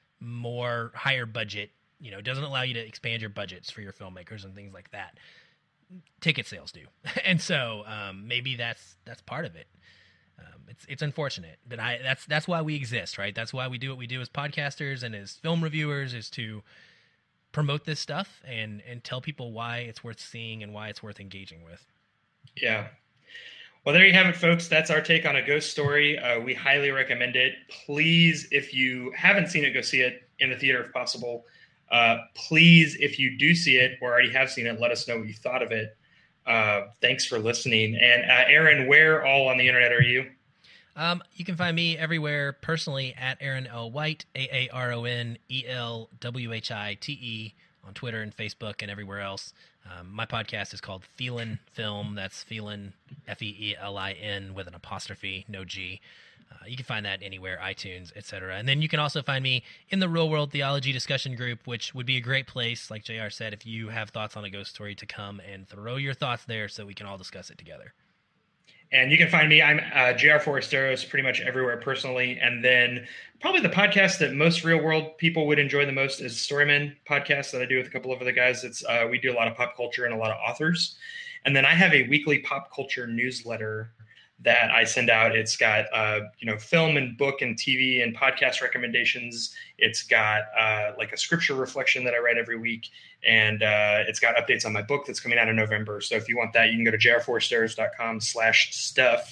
C: more higher budget. You know, it doesn't allow you to expand your budgets for your filmmakers and things like that. Ticket sales do, and so um, maybe that's that's part of it. Um, it's it's unfortunate that I that's that's why we exist, right? That's why we do what we do as podcasters and as film reviewers, is to promote this stuff and and tell people why it's worth seeing and why it's worth engaging with.
B: Yeah. Well, there you have it, folks. That's our take on A Ghost Story. Uh, we highly recommend it. Please, if you haven't seen it, go see it in the theater if possible. Uh, please, if you do see it or already have seen it, let us know what you thought of it. Uh, thanks for listening. And uh, Aaron, where all on the internet are you?
C: Um, you can find me everywhere personally at Aaron L. White, A A R O N E L W H I T E, on Twitter and Facebook and everywhere else. Um, my podcast is called Feelin Film. That's Feelin, F E E L I N with an apostrophe, no G. Uh, you can find that anywhere, iTunes, et cetera. And then you can also find me in the Real World Theology discussion group, which would be a great place, like J R said, if you have thoughts on A Ghost Story, to come and throw your thoughts there so we can all discuss it together.
B: And you can find me, I'm uh, J R Forasteros, pretty much everywhere personally. And then probably the podcast that most Real World people would enjoy the most is Storyman podcast that I do with a couple of other guys. It's uh, we do a lot of pop culture and a lot of authors. And then I have a weekly pop culture newsletter that I send out. It's got, uh, you know, film and book and T V and podcast recommendations. It's got uh, like a scripture reflection that I write every week. And uh, it's got updates on my book that's coming out in November. So if you want that, you can go to j r four stairs dot com slash stuff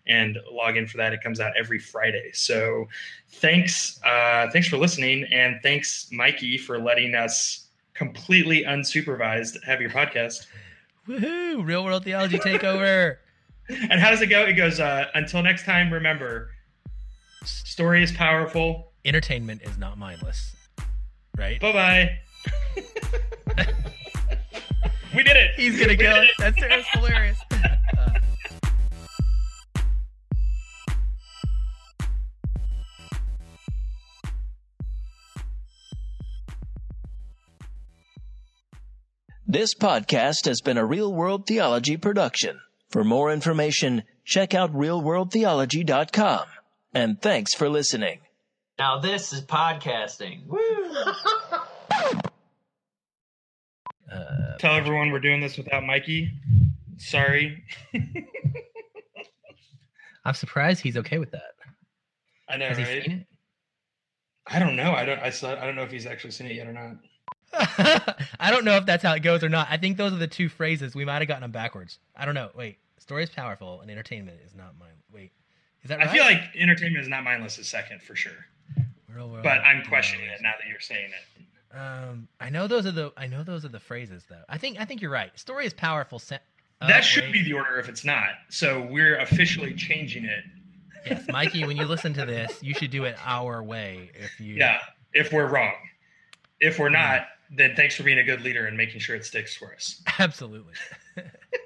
B: and log in for that. It comes out every Friday. So thanks, uh, thanks for listening, and thanks, Mikey, for letting us completely unsupervised have your podcast.
C: Woohoo! Real World Theology Takeover.
B: And how does it go? It goes, uh, until next time, remember, story is powerful.
C: Entertainment is not mindless. Right?
B: Bye-bye. We did it.
C: He's going to go. It. That's, that's hilarious. Uh.
A: This podcast has been a Real World Theology production. For more information, check out real world theology dot com. And thanks for listening.
F: Now this is podcasting. Woo!
C: Uh,
B: Tell everyone we're doing this without Mikey. Sorry.
C: I'm surprised he's okay with that.
B: I know,
C: Has he
B: right?
C: seen it?
B: I don't know. I don't. I saw. I don't know if he's actually seen it yet or not.
C: I don't know if that's how it goes or not. I think those are the two phrases. We might have gotten them backwards. I don't know. Wait. Story is powerful and entertainment is not mine. Wait. Is that right?
B: I feel like entertainment is not mindless is second for sure.
C: Real world,
B: But I'm questioning
C: real
B: it now that you're saying it.
C: Um, I know those are the I know those are the phrases though. I think I think you're right. Story is powerful. Se- uh,
B: That should
C: wait.
B: be the order if it's not. So we're officially changing it.
C: Yes, Mikey. When you listen to this, you should do it our way. If you
B: Yeah. If we're wrong. If we're not, then thanks for being a good leader and making sure it sticks for us.
C: absolutely.